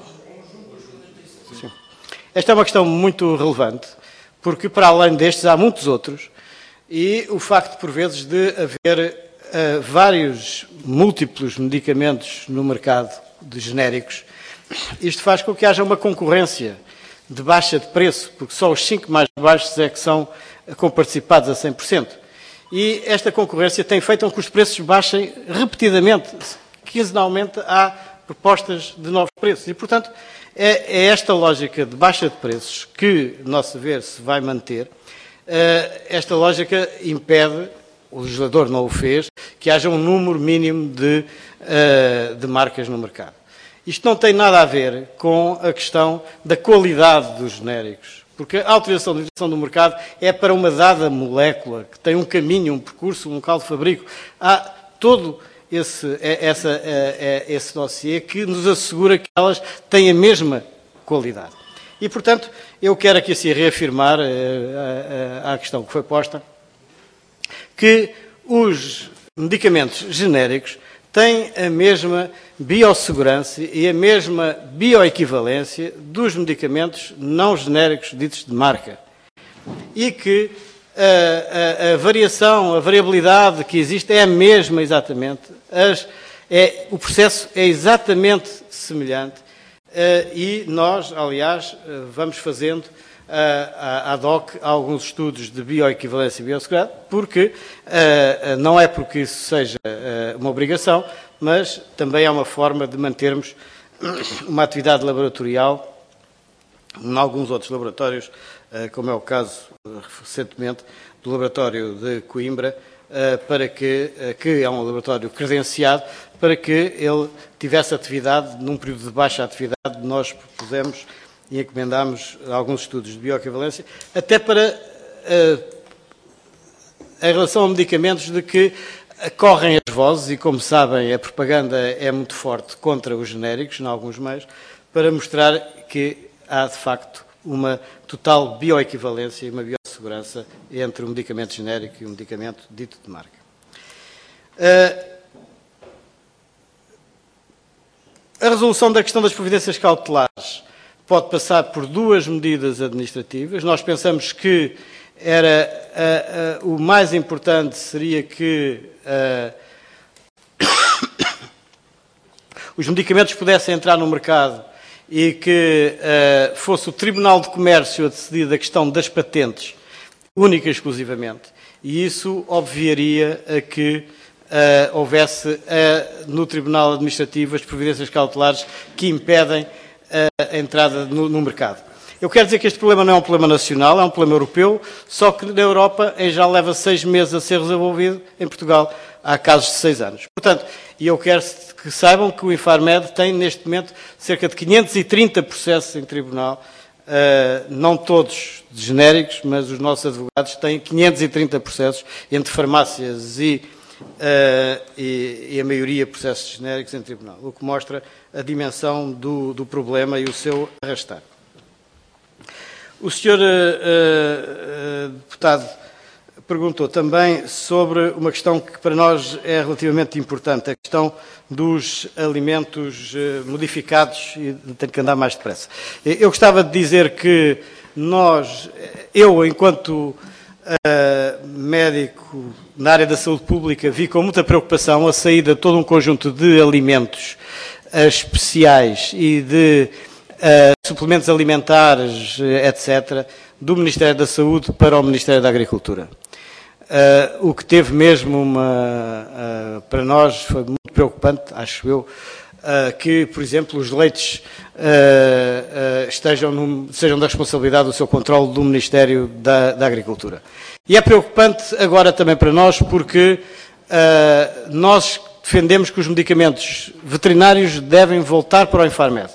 Sim. Esta é uma questão muito relevante, porque para além destes há muitos outros, e o facto, por vezes, de haver uh, vários múltiplos medicamentos no mercado de genéricos, isto faz com que haja uma concorrência de baixa de preço, porque só os cinco mais baixos é que são comparticipados a cem por cento. E esta concorrência tem feito com que os preços baixem repetidamente. Quinzenalmente há propostas de novos preços. E, portanto, é, é esta lógica de baixa de preços que, a nosso ver, se vai manter. Uh, esta lógica impede, o legislador não o fez, que haja um número mínimo de, uh, de marcas no mercado. Isto não tem nada a ver com a questão da qualidade dos genéricos, porque a autorização de utilização do mercado é para uma dada molécula, que tem um caminho, um percurso, um local de fabrico. Há todo esse, essa, esse dossiê que nos assegura que elas têm a mesma qualidade. E, portanto, eu quero aqui assim reafirmar a, a, a questão que foi posta, que os medicamentos genéricos têm a mesma biossegurança e a mesma bioequivalência dos medicamentos não genéricos ditos de marca. E que a, a, a variação, a variabilidade que existe é a mesma exatamente. As, é, o processo é exatamente semelhante uh, e nós, aliás, uh, vamos fazendo uh, ad hoc alguns estudos de bioequivalência e biossegurança, porque uh, uh, não é porque isso seja uh, uma obrigação, mas também é uma forma de mantermos uma atividade laboratorial em alguns outros laboratórios, como é o caso, recentemente, do laboratório de Coimbra, para que, que é um laboratório credenciado, para que ele tivesse atividade, num período de baixa atividade, nós propusemos e encomendámos alguns estudos de bioequivalência, até para, em relação a medicamentos de que correm as vozes, e como sabem, a propaganda é muito forte contra os genéricos, em alguns meios, para mostrar que há, de facto, uma total bioequivalência e uma biossegurança entre o medicamento genérico e o medicamento dito de marca. A resolução da questão das providências cautelares pode passar por duas medidas administrativas. Nós pensamos que era, uh, uh, o mais importante seria que uh, os medicamentos pudessem entrar no mercado e que uh, fosse o Tribunal de Comércio a decidir da questão das patentes, única e exclusivamente. E isso obviaria a que uh, houvesse uh, no Tribunal Administrativo as providências cautelares que impedem uh, a entrada no, no mercado. Eu quero dizer que este problema não é um problema nacional, é um problema europeu, só que na Europa já leva seis meses a ser resolvido, em Portugal há casos de seis anos. Portanto, e eu quero que saibam que o Infarmed tem neste momento cerca de quinhentos e trinta processos em tribunal, uh, não todos genéricos, mas os nossos advogados têm quinhentos e trinta processos entre farmácias e, uh, e, e a maioria processos genéricos em tribunal, o que mostra a dimensão do, do problema e o seu arrastar. O senhor uh, uh, deputado perguntou também sobre uma questão que para nós é relativamente importante, a questão dos alimentos uh, modificados, e tenho que andar mais depressa. Eu gostava de dizer que nós, eu enquanto uh, médico na área da saúde pública, vi com muita preocupação a saída de todo um conjunto de alimentos uh, especiais e de Uh, suplementos alimentares, etcétera, do Ministério da Saúde para o Ministério da Agricultura. Uh, o que teve mesmo uma, uh, para nós, foi muito preocupante, acho eu, uh, que, por exemplo, os leites uh, uh, estejam no, sejam da responsabilidade do seu controle do Ministério da, da Agricultura. E é preocupante agora também para nós, porque uh, nós defendemos que os medicamentos veterinários devem voltar para o Infarmed.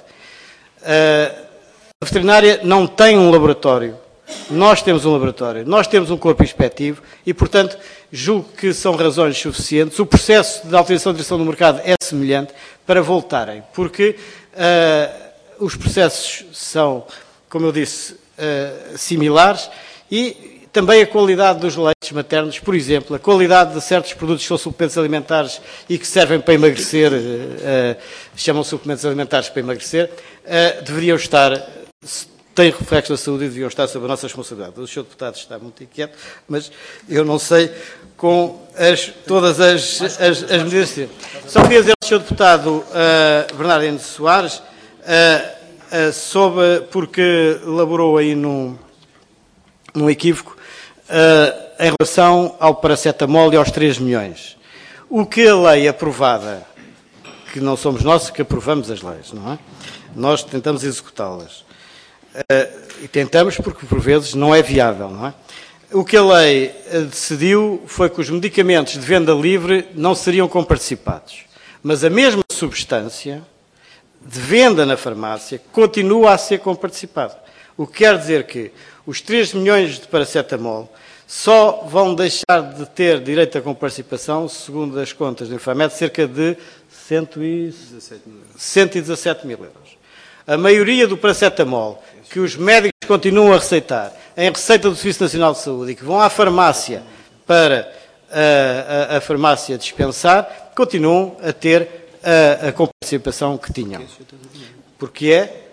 A veterinária não tem um laboratório, nós temos um laboratório, nós temos um corpo inspectivo e, portanto, julgo que são razões suficientes. O processo de autorização de direção do mercado é semelhante para voltarem, porque uh, os processos são, como eu disse, uh, similares e também a qualidade dos leites maternos, por exemplo, a qualidade de certos produtos que são suplementos alimentares e que servem para emagrecer, uh, chamam suplementos alimentares para emagrecer, uh, deveriam estar, têm reflexo da saúde e deviam estar sob a nossa responsabilidade. O senhor deputado está muito inquieto, mas eu não sei com as, todas as, as, as medidas. Só queria dizer ao senhor deputado uh, Bernardino Soares, uh, uh, sobre, porque elaborou aí num, num equívoco, Uh, em relação ao paracetamol e aos três milhões. O que a lei aprovada, que não somos nós que aprovamos as leis, não é? Nós tentamos executá-las. Uh, e tentamos porque, por vezes, não é viável, não é? O que a lei uh, decidiu foi que os medicamentos de venda livre não seriam comparticipados. Mas a mesma substância de venda na farmácia continua a ser comparticipada. O que quer dizer que os três milhões de paracetamol só vão deixar de ter direito à comparticipação, segundo as contas do Infarmed, cerca de cento e dezassete mil euros. A maioria do paracetamol que os médicos continuam a receitar em receita do Serviço Nacional de Saúde e que vão à farmácia para a, a, a farmácia dispensar, continuam a ter a, a comparticipação que tinham. Porque é...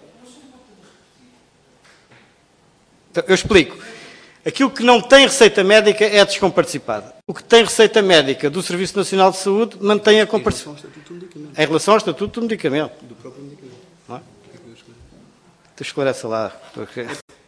Eu explico. Aquilo que não tem receita médica é descomparticipado. O que tem receita médica do Serviço Nacional de Saúde mantém a comparticipação. Em relação ao Estatuto do Medicamento. Do próprio medicamento. Não é? Tu esclarece lá. Porque...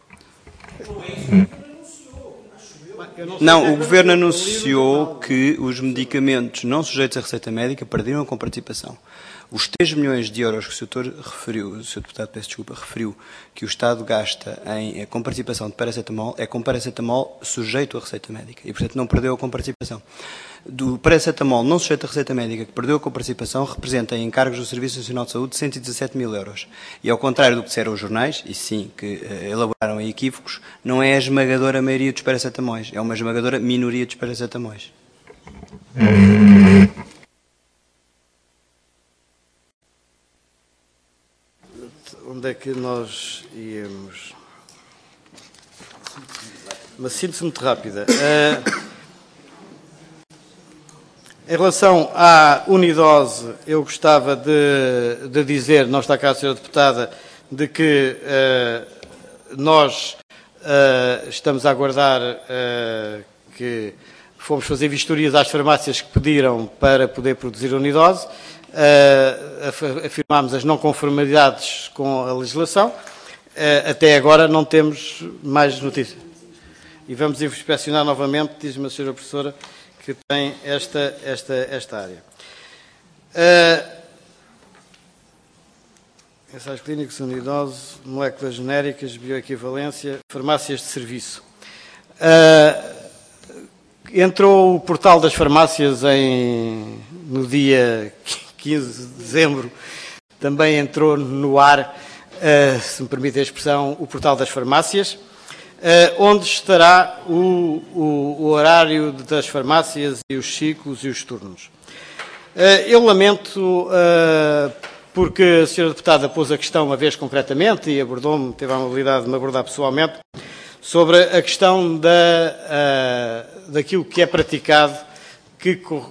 Não, o Governo anunciou que os medicamentos não sujeitos à receita médica perderam a comparticipação. Os três milhões de euros que o senhor referiu, o senhor deputado, peço desculpa, referiu que o Estado gasta em comparticipação de paracetamol, é com paracetamol sujeito à receita médica e, portanto, não perdeu a comparticipação. Do paracetamol não sujeito à receita médica que perdeu a comparticipação representa em encargos do Serviço Nacional de Saúde cento e dezassete mil euros. E, ao contrário do que disseram os jornais, e sim, que uh, elaboraram em equívocos, não é a esmagadora maioria dos paracetamóis, é uma esmagadora minoria dos paracetamóis. Onde é que nós íamos? Uma síntese muito rápida. Uh, em relação à unidose, eu gostava de, de dizer, não está cá a senhora deputada, de que uh, nós uh, estamos a aguardar uh, que fomos fazer vistorias às farmácias que pediram para poder produzir unidose. Uh, afirmámos as não conformidades com a legislação. Uh, até agora não temos mais notícias. E vamos inspecionar novamente, diz-me a senhora professora, que tem esta, esta, esta área. Uh, ensaios clínicos, unidose, moléculas genéricas, bioequivalência, farmácias de serviço. Uh, entrou o portal das farmácias em, no dia quinze de dezembro, também entrou no ar, uh, se me permite a expressão, o portal das farmácias, uh, onde estará o, o, o horário das farmácias e os ciclos e os turnos. Uh, eu lamento, uh, porque a senhora deputada pôs a questão uma vez concretamente e abordou-me, teve a amabilidade de me abordar pessoalmente, sobre a questão da, uh, daquilo que é praticado, que uh,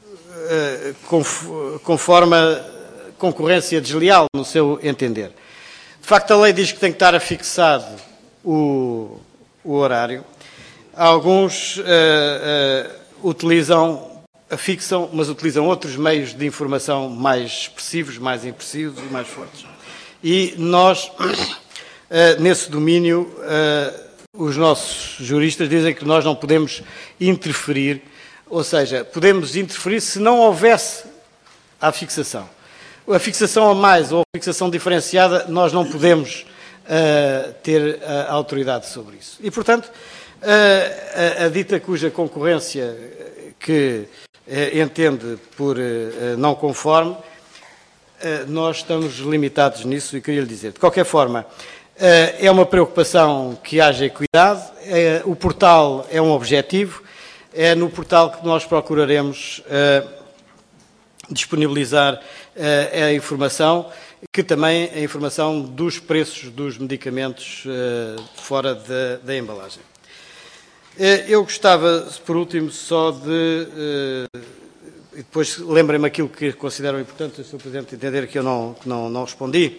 conforme a concorrência desleal, no seu entender. De facto, a lei diz que tem que estar afixado o, o horário. Alguns uh, uh, utilizam, afixam, mas utilizam outros meios de informação mais expressivos, mais imprecisos e mais fortes. E nós, uh, nesse domínio, uh, os nossos juristas dizem que nós não podemos interferir, ou seja, podemos interferir se não houvesse a fixação. A fixação a mais ou a fixação diferenciada, nós não podemos uh, ter a autoridade sobre isso. E, portanto, uh, a, a dita cuja concorrência que uh, entende por uh, não conforme, uh, nós estamos limitados nisso e queria lhe dizer. De qualquer forma, uh, é uma preocupação que haja equidade, uh, o portal é um objetivo, é no portal que nós procuraremos uh, disponibilizar uh, a informação, que também a informação dos preços dos medicamentos uh, fora de, da embalagem. Uh, eu gostava, por último, só de... Uh, e depois lembrem-me aquilo que consideram importante, o senhor Presidente entender que eu não, não, não respondi,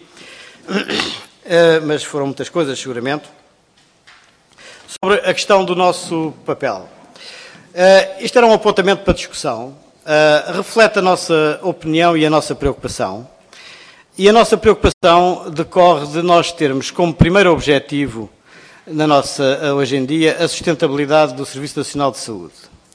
uh, mas foram muitas coisas, seguramente, sobre a questão do nosso papel. Uh, isto era um apontamento para discussão, uh, reflete a nossa opinião e a nossa preocupação, e a nossa preocupação decorre de nós termos como primeiro objetivo, na nossa, hoje em dia, a sustentabilidade do Serviço Nacional de Saúde.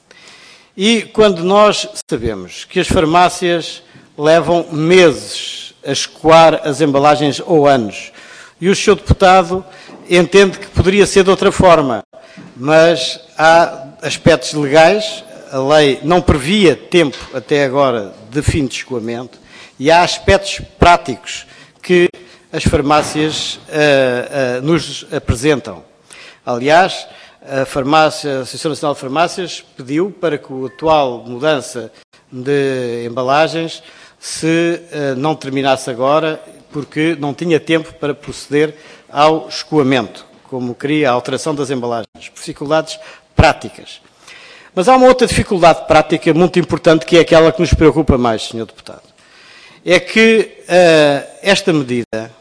E quando nós sabemos que as farmácias levam meses a escoar as embalagens ou anos, e o senhor deputado entende que poderia ser de outra forma, mas há aspectos legais, a lei não previa tempo até agora de fim de escoamento, e há aspectos práticos que as farmácias uh, uh, nos apresentam. Aliás, a, farmácia, a Associação Nacional de Farmácias pediu para que a atual mudança de embalagens se uh, não terminasse agora, porque não tinha tempo para proceder ao escoamento, como queria a alteração das embalagens. Dificuldades práticas. Mas há uma outra dificuldade prática muito importante, que é aquela que nos preocupa mais, senhor Deputado. É que uh, esta medida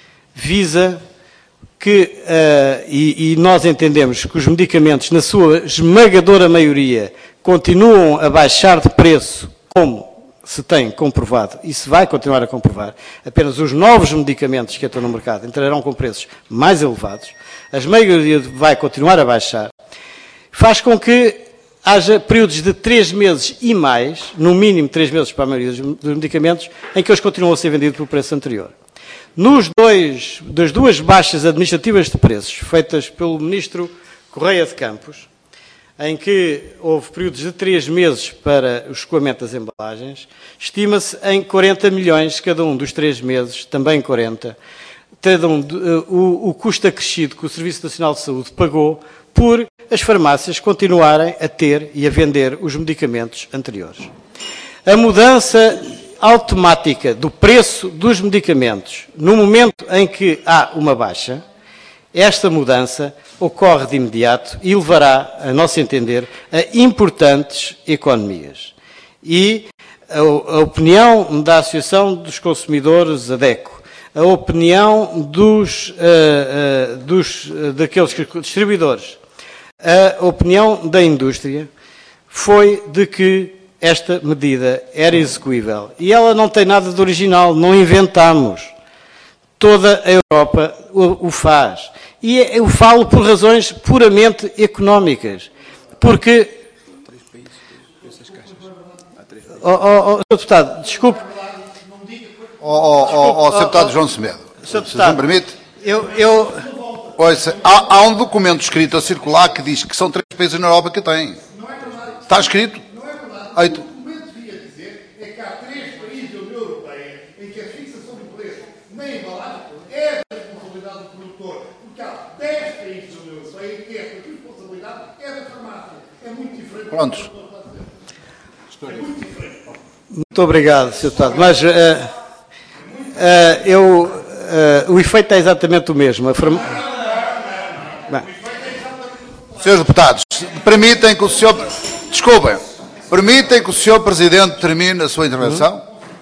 visa que, uh, e, e nós entendemos que os medicamentos, na sua esmagadora maioria, continuam a baixar de preço, como se tem comprovado, e se vai continuar a comprovar. Apenas os novos medicamentos que estão no mercado entrarão com preços mais elevados, a maioria vai continuar a baixar, faz com que haja períodos de três meses e mais, no mínimo três meses para a maioria dos medicamentos, em que eles continuam a ser vendidos pelo preço anterior. Nos dois, das duas baixas administrativas de preços, feitas pelo Ministro Correia de Campos, em que houve períodos de três meses para o escoamento das embalagens, estima-se em quarenta milhões cada um dos três meses, também quarenta, cada um, o, o custo acrescido que o Serviço Nacional de Saúde pagou por as farmácias continuarem a ter e a vender os medicamentos anteriores. A mudança automática do preço dos medicamentos no momento em que há uma baixa, esta mudança ocorre de imediato e levará, a nosso entender, a importantes economias. E a, a opinião da Associação dos Consumidores, ADECO, a opinião dos, uh, uh, dos, uh, daqueles distribuidores, a opinião da indústria foi de que esta medida era execuível. E ela não tem nada de original, não inventamos. Toda a Europa o, o faz. E eu falo por razões puramente económicas. Porque oh, oh, oh, Deputado, desculpe. Ó, ó, ó, senhor Deputado João Semedo, senhor se me permite. Eu, eu... Ouça, há, há um documento escrito a circular que diz que são três países na Europa que têm. Está escrito? Não é verdade. Aí, O documento devia dizer é que há três países da União Europeia em que a fixação de preço na embalagem é da responsabilidade do produtor, porque há dez países da União Europeia em que esta responsabilidade é da farmácia. É muito diferente. Prontos. É muito diferente. Muito obrigado, senhor Deputado. Mas uh, uh, eu, uh, o efeito é exatamente o mesmo. A farm... Bem. Senhores deputados, permitem que o senhor... Desculpem. Permitem que o senhor Presidente termine a sua intervenção?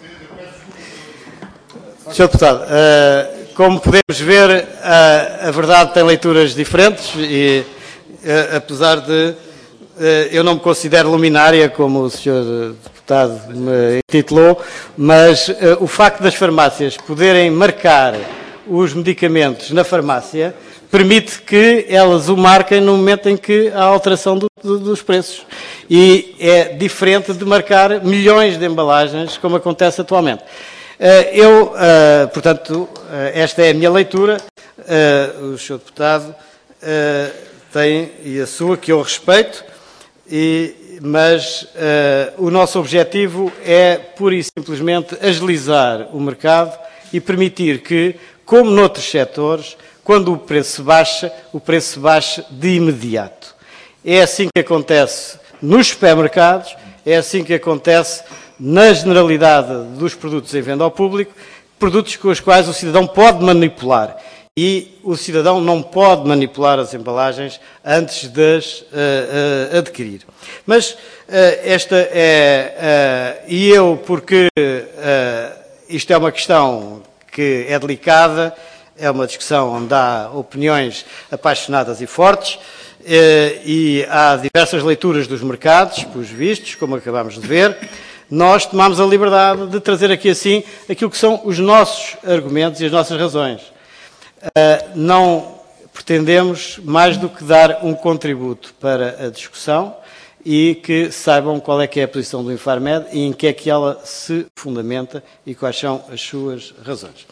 Uhum. senhor Deputado, uh, como podemos ver, uh, a verdade tem leituras diferentes e, uh, apesar de uh, eu não me considero luminária, como o senhor Deputado me intitulou, mas uh, o facto das farmácias poderem marcar os medicamentos na farmácia permite que elas o marquem no momento em que há alteração do, do, dos preços. E é diferente de marcar milhões de embalagens, como acontece atualmente. Eu, portanto, esta é a minha leitura. O senhor Deputado tem, e a sua, que eu respeito, e, mas o nosso objetivo é, pura e simplesmente, agilizar o mercado e permitir que, como noutros setores, quando o preço baixa, o preço baixa de imediato. É assim que acontece nos supermercados, é assim que acontece na generalidade dos produtos em venda ao público, produtos com os quais o cidadão pode manipular. E o cidadão não pode manipular as embalagens antes de as uh, uh, adquirir. Mas uh, esta é... Uh, e eu, porque uh, isto é uma questão que é delicada, é uma discussão onde há opiniões apaixonadas e fortes, e há diversas leituras dos mercados, pelos vistos, como acabamos de ver. Nós tomamos a liberdade de trazer aqui assim aquilo que são os nossos argumentos e as nossas razões. Não pretendemos mais do que dar um contributo para a discussão e que saibam qual é que é a posição do Infarmed e em que é que ela se fundamenta e quais são as suas razões.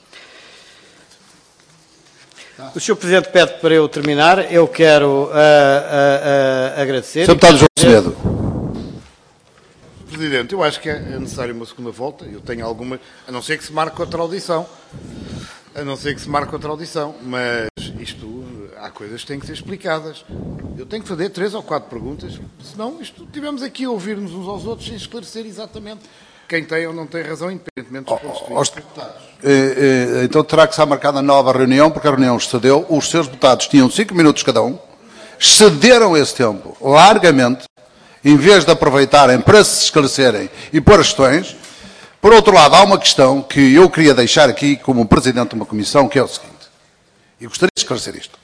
O senhor Presidente pede para eu terminar. Eu quero uh, uh, uh, agradecer. senhor Deputado João Semedo. Presidente, eu acho que é necessário uma segunda volta. Eu tenho alguma... A não ser que se marque outra audição. A não ser que se marque outra audição. Mas isto... Há coisas que têm que ser explicadas. Eu tenho que fazer três ou quatro perguntas. Senão, isto, tivemos aqui a ouvir-nos uns aos outros sem esclarecer exatamente quem tem ou não tem razão, independentemente dos pontos de vista. Deputados. Então terá que ser marcada a nova reunião, porque a reunião excedeu. Os seus deputados tinham cinco minutos cada um, excederam esse tempo largamente, em vez de aproveitarem para se esclarecerem e pôr as questões. Por outro lado, há uma questão que eu queria deixar aqui como Presidente de uma Comissão, que é o seguinte, e gostaria de esclarecer isto.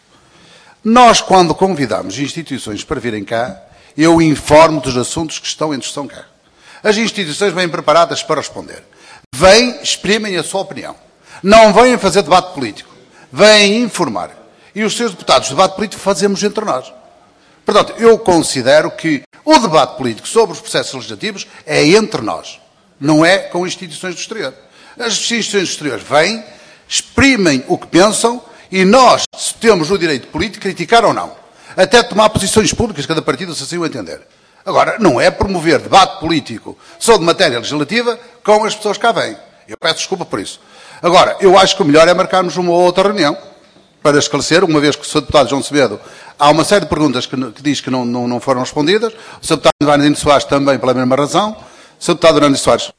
Nós, quando convidamos instituições para virem cá, eu informo dos assuntos que estão em discussão cá. As instituições vêm preparadas para responder. Vêm, exprimem a sua opinião. Não vêm fazer debate político. Vêm informar. E os seus deputados de debate político fazemos entre nós. Portanto, eu considero que o debate político sobre os processos legislativos é entre nós. Não é com instituições do exterior. As instituições do exterior vêm, exprimem o que pensam e nós temos o direito político de criticar ou não. Até tomar posições públicas, cada partido se assim o entender. Agora, não é promover debate político sobre matéria legislativa com as pessoas que cá vêm. Eu peço desculpa por isso. Agora, eu acho que o melhor é marcarmos uma outra reunião para esclarecer, uma vez que o senhor Deputado João Semedo, há uma série de perguntas que, que diz que não, não, não foram respondidas, o senhor Deputado Hernandes Soares também pela mesma razão, o senhor Deputado Hernandes Soares.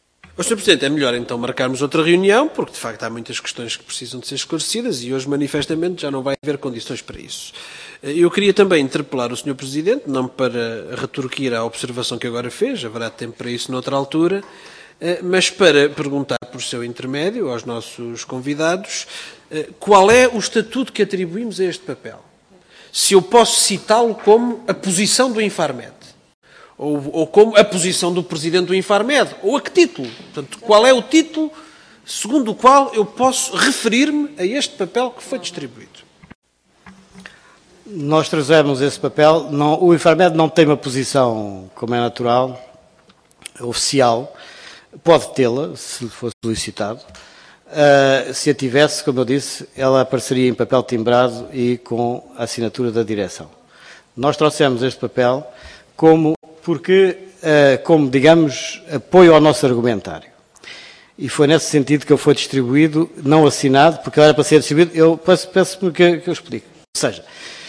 O senhor Presidente, é melhor então marcarmos outra reunião, porque de facto há muitas questões que precisam de ser esclarecidas e hoje manifestamente já não vai haver condições para isso. Eu queria também interpelar o senhor Presidente, não para retorquir à observação que agora fez, haverá tempo para isso noutra altura, mas para perguntar por seu intermédio aos nossos convidados qual é o estatuto que atribuímos a este papel. Se eu posso citá-lo como a posição do Infarmed, ou, ou como a posição do Presidente do Infarmed, ou a que título? Portanto, qual é o título segundo o qual eu posso referir-me a este papel que foi distribuído? Nós trazemos esse papel. Não, o Infarmed não tem uma posição, como é natural. oficial, pode tê-la, se for solicitado. Uh, se a tivesse, como eu disse, ela apareceria em papel timbrado e com a assinatura da direção. Nós trouxemos este papel como, porque, uh, como, digamos, apoio ao nosso argumentário. E foi nesse sentido que ele foi distribuído, não assinado, porque ele era para ser distribuído. Eu peço, peço-me que, que eu explique. Ou seja,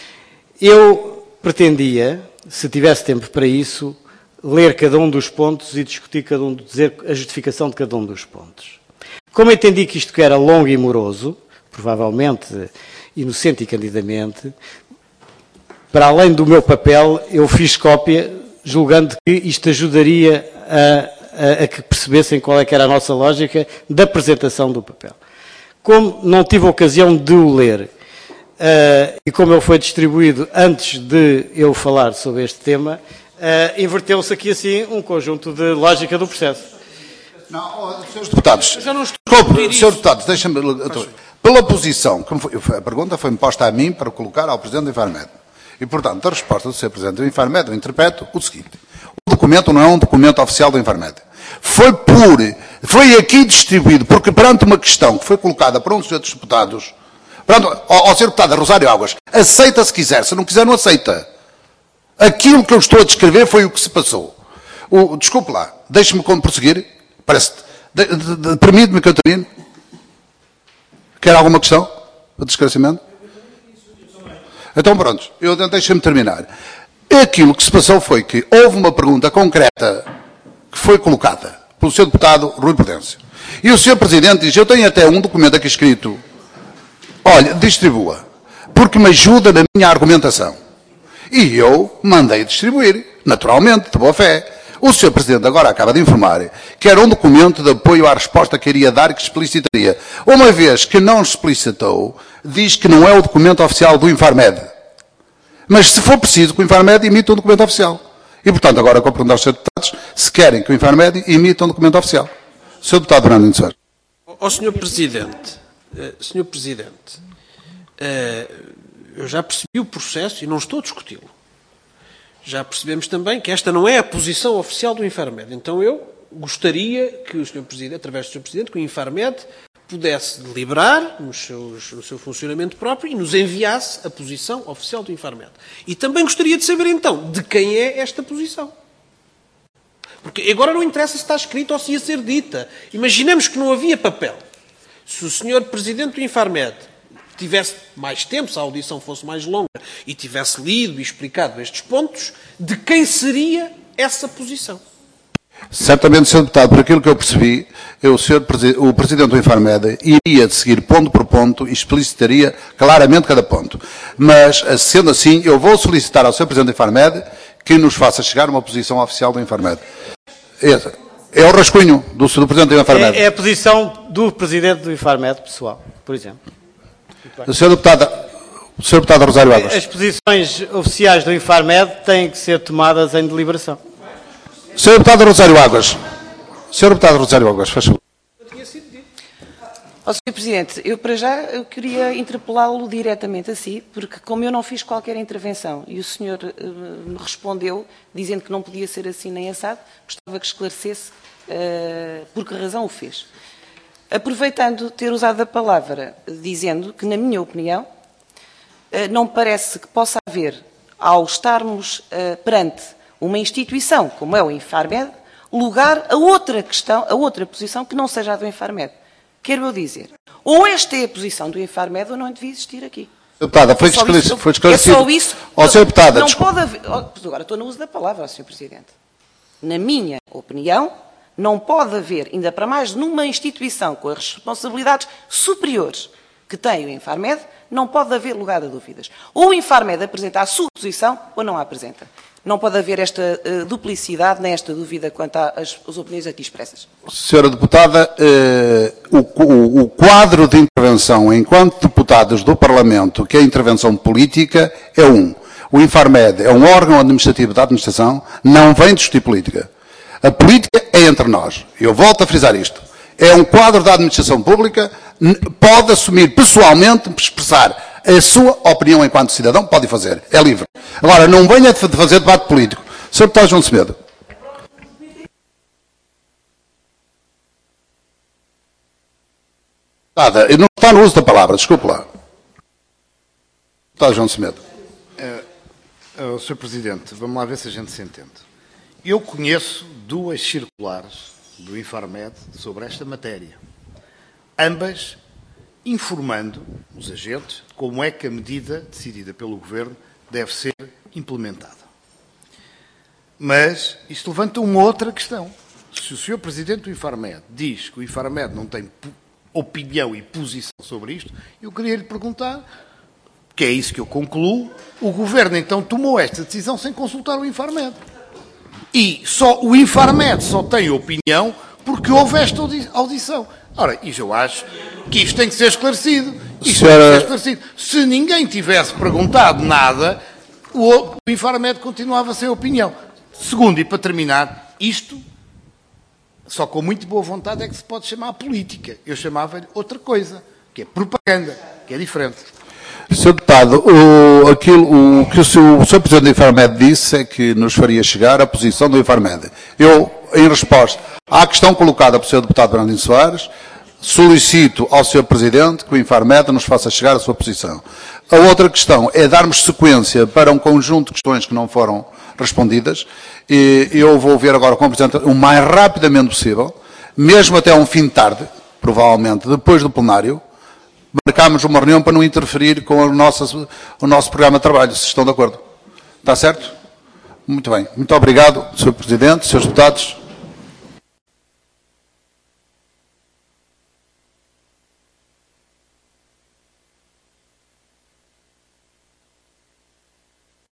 eu pretendia, se tivesse tempo para isso, ler cada um dos pontos e discutir cada um, dizer a justificação de cada um dos pontos. Como eu entendi que isto que era longo e moroso, provavelmente inocente e candidamente, para além do meu papel, eu fiz cópia, julgando que isto ajudaria a, a, a que percebessem qual é que era a nossa lógica da apresentação do papel. Como não tive a ocasião de o ler, uh, e como ele foi distribuído antes de eu falar sobre este tema, uh, inverteu-se aqui assim um conjunto de lógica do processo. Não, senhores deputados, Já não estou desculpe, senhores deputados, deixa-me, pela posição, que foi, a pergunta foi-me posta a mim para colocar ao Presidente do Infarmed. E, portanto, a resposta do senhor Presidente do Infarmed, eu interpreto o seguinte: o documento não é um documento oficial do Infarmed. Foi por, foi aqui distribuído, porque perante uma questão que foi colocada por um dos outros deputados, perante, ao, ao senhor deputado Rosário Águas, aceita se quiser, se não quiser não aceita. Aquilo que eu estou a descrever foi o que se passou. O, desculpe lá, deixe-me prosseguir. Parece. De, de, de, Permite-me que eu termine? Quer alguma questão? De esclarecimento? Então pronto, eu deixa-me terminar. Aquilo que se passou foi que houve uma pergunta concreta que foi colocada pelo senhor deputado Rui Prudêncio. E o senhor Presidente diz: eu tenho até um documento aqui escrito, olha, distribua, porque me ajuda na minha argumentação. E eu mandei distribuir, naturalmente, de boa fé. O senhor Presidente agora acaba de informar que era um documento de apoio à resposta que iria dar e que explicitaria. Uma vez que não explicitou, diz que não é o documento oficial do Infarmed. Mas se for preciso que o Infarmed imita um documento oficial. E, portanto, agora vou perguntar aos senhores deputados se querem que o Infarmed imita um documento oficial. senhor Deputado Fernando de Soares. Ó senhor Presidente, uh, senhor Presidente, uh, eu já percebi o processo e não estou a discuti-lo. Já percebemos também que esta não é a posição oficial do Infarmed. Então eu gostaria que o senhor Presidente, através do senhor Presidente, que o Infarmed pudesse deliberar nos seus, no seu funcionamento próprio e nos enviasse a posição oficial do Infarmed. E também gostaria de saber, então, de quem é esta posição. Porque agora não interessa se está escrita ou se ia ser dita. Imaginemos que não havia papel. Se o senhor Presidente do Infarmed tivesse mais tempo, se a audição fosse mais longa, e tivesse lido e explicado estes pontos, de quem seria essa posição? Certamente, senhor Deputado, por aquilo que eu percebi, eu, o, senhor, o Presidente do Infarmed iria seguir ponto por ponto e explicitaria claramente cada ponto. Mas, sendo assim, eu vou solicitar ao senhor Presidente do Infarmed que nos faça chegar uma posição oficial do Infarmed. Esse é o rascunho do, do Presidente do Infarmed. É, é a posição do Presidente do Infarmed, pessoal, por exemplo. O senhor Deputado, o senhor Deputado Rosário Águas. As posições oficiais do Infarmed têm que ser tomadas em deliberação. senhor Deputado Rosário Águas. senhor Deputado Rosário Águas, faz favor. Ó senhor Presidente, eu para já eu queria interpelá-lo diretamente a si, porque como eu não fiz qualquer intervenção e o senhor uh, me respondeu dizendo que não podia ser assim nem assado, gostava que esclarecesse uh, por que razão o fez. Aproveitando ter usado a palavra, dizendo que, na minha opinião, não parece que possa haver, ao estarmos perante uma instituição como é o Infarmed, lugar a outra questão, a outra posição que não seja a do Infarmed. Quero eu dizer, ou esta é a posição do Infarmed ou não devia existir aqui. Deputada, foi esclarecido. Foi esclarecido. É só isso. Ó, senhor Deputada, não desculpa. pode haver. Agora estou no uso da palavra, senhor Presidente. Na minha opinião, não pode haver, ainda para mais numa instituição com as responsabilidades superiores que tem o Infarmed, não pode haver lugar a dúvidas. Ou o Infarmed apresenta a sua posição ou não a apresenta. Não pode haver esta uh, duplicidade nem esta dúvida quanto às, às opiniões aqui expressas. Senhora Deputada, eh, o, o, o quadro de intervenção enquanto deputados do Parlamento, que é a intervenção política, é um. O Infarmed é um órgão administrativo da administração, não vem discutir política. A política é entre nós. Eu volto a frisar isto. É um quadro da administração pública, pode assumir pessoalmente, expressar a sua opinião enquanto cidadão, pode fazer. É livre. Agora, não venha de fazer debate político. senhor Deputado João Semedo. Nada, não está no uso da palavra, desculpe lá. Está, João Semedo. Uh, uh, senhor Presidente, vamos lá ver se a gente se entende. Eu conheço duas circulares do Infarmed sobre esta matéria, ambas informando os agentes como é que a medida decidida pelo Governo deve ser implementada. Mas isto levanta uma outra questão. Se o senhor Presidente do Infarmed diz que o Infarmed não tem opinião e posição sobre isto, eu queria lhe perguntar, que é isso que eu concluo, o Governo então tomou esta decisão sem consultar o Infarmed. E só, o Infarmed só tem opinião porque houve esta audição. Ora, isso eu acho que isto tem que ser esclarecido. Isto Senhora... tem que ser esclarecido. Se ninguém tivesse perguntado nada, o, o Infarmed continuava sem opinião. Segundo, e para terminar, isto só com muito boa vontade é que se pode chamar política. Eu chamava-lhe outra coisa, que é propaganda, que é diferente. senhor Deputado, o, aquilo, o que o senhor, o senhor Presidente do Infarmed disse é que nos faria chegar a posição do Infarmed. Eu, em resposta à questão colocada pelo senhor Deputado Brandinho Soares, solicito ao senhor Presidente que o Infarmed nos faça chegar a sua posição. A outra questão é darmos sequência para um conjunto de questões que não foram respondidas, e eu vou ver agora com o Presidente o mais rapidamente possível, mesmo até um fim de tarde, provavelmente depois do plenário, marcámos uma reunião para não interferir com o nosso, o nosso programa de trabalho, se estão de acordo. Está certo? Muito bem. Muito obrigado, senhor Presidente, senhores Deputados.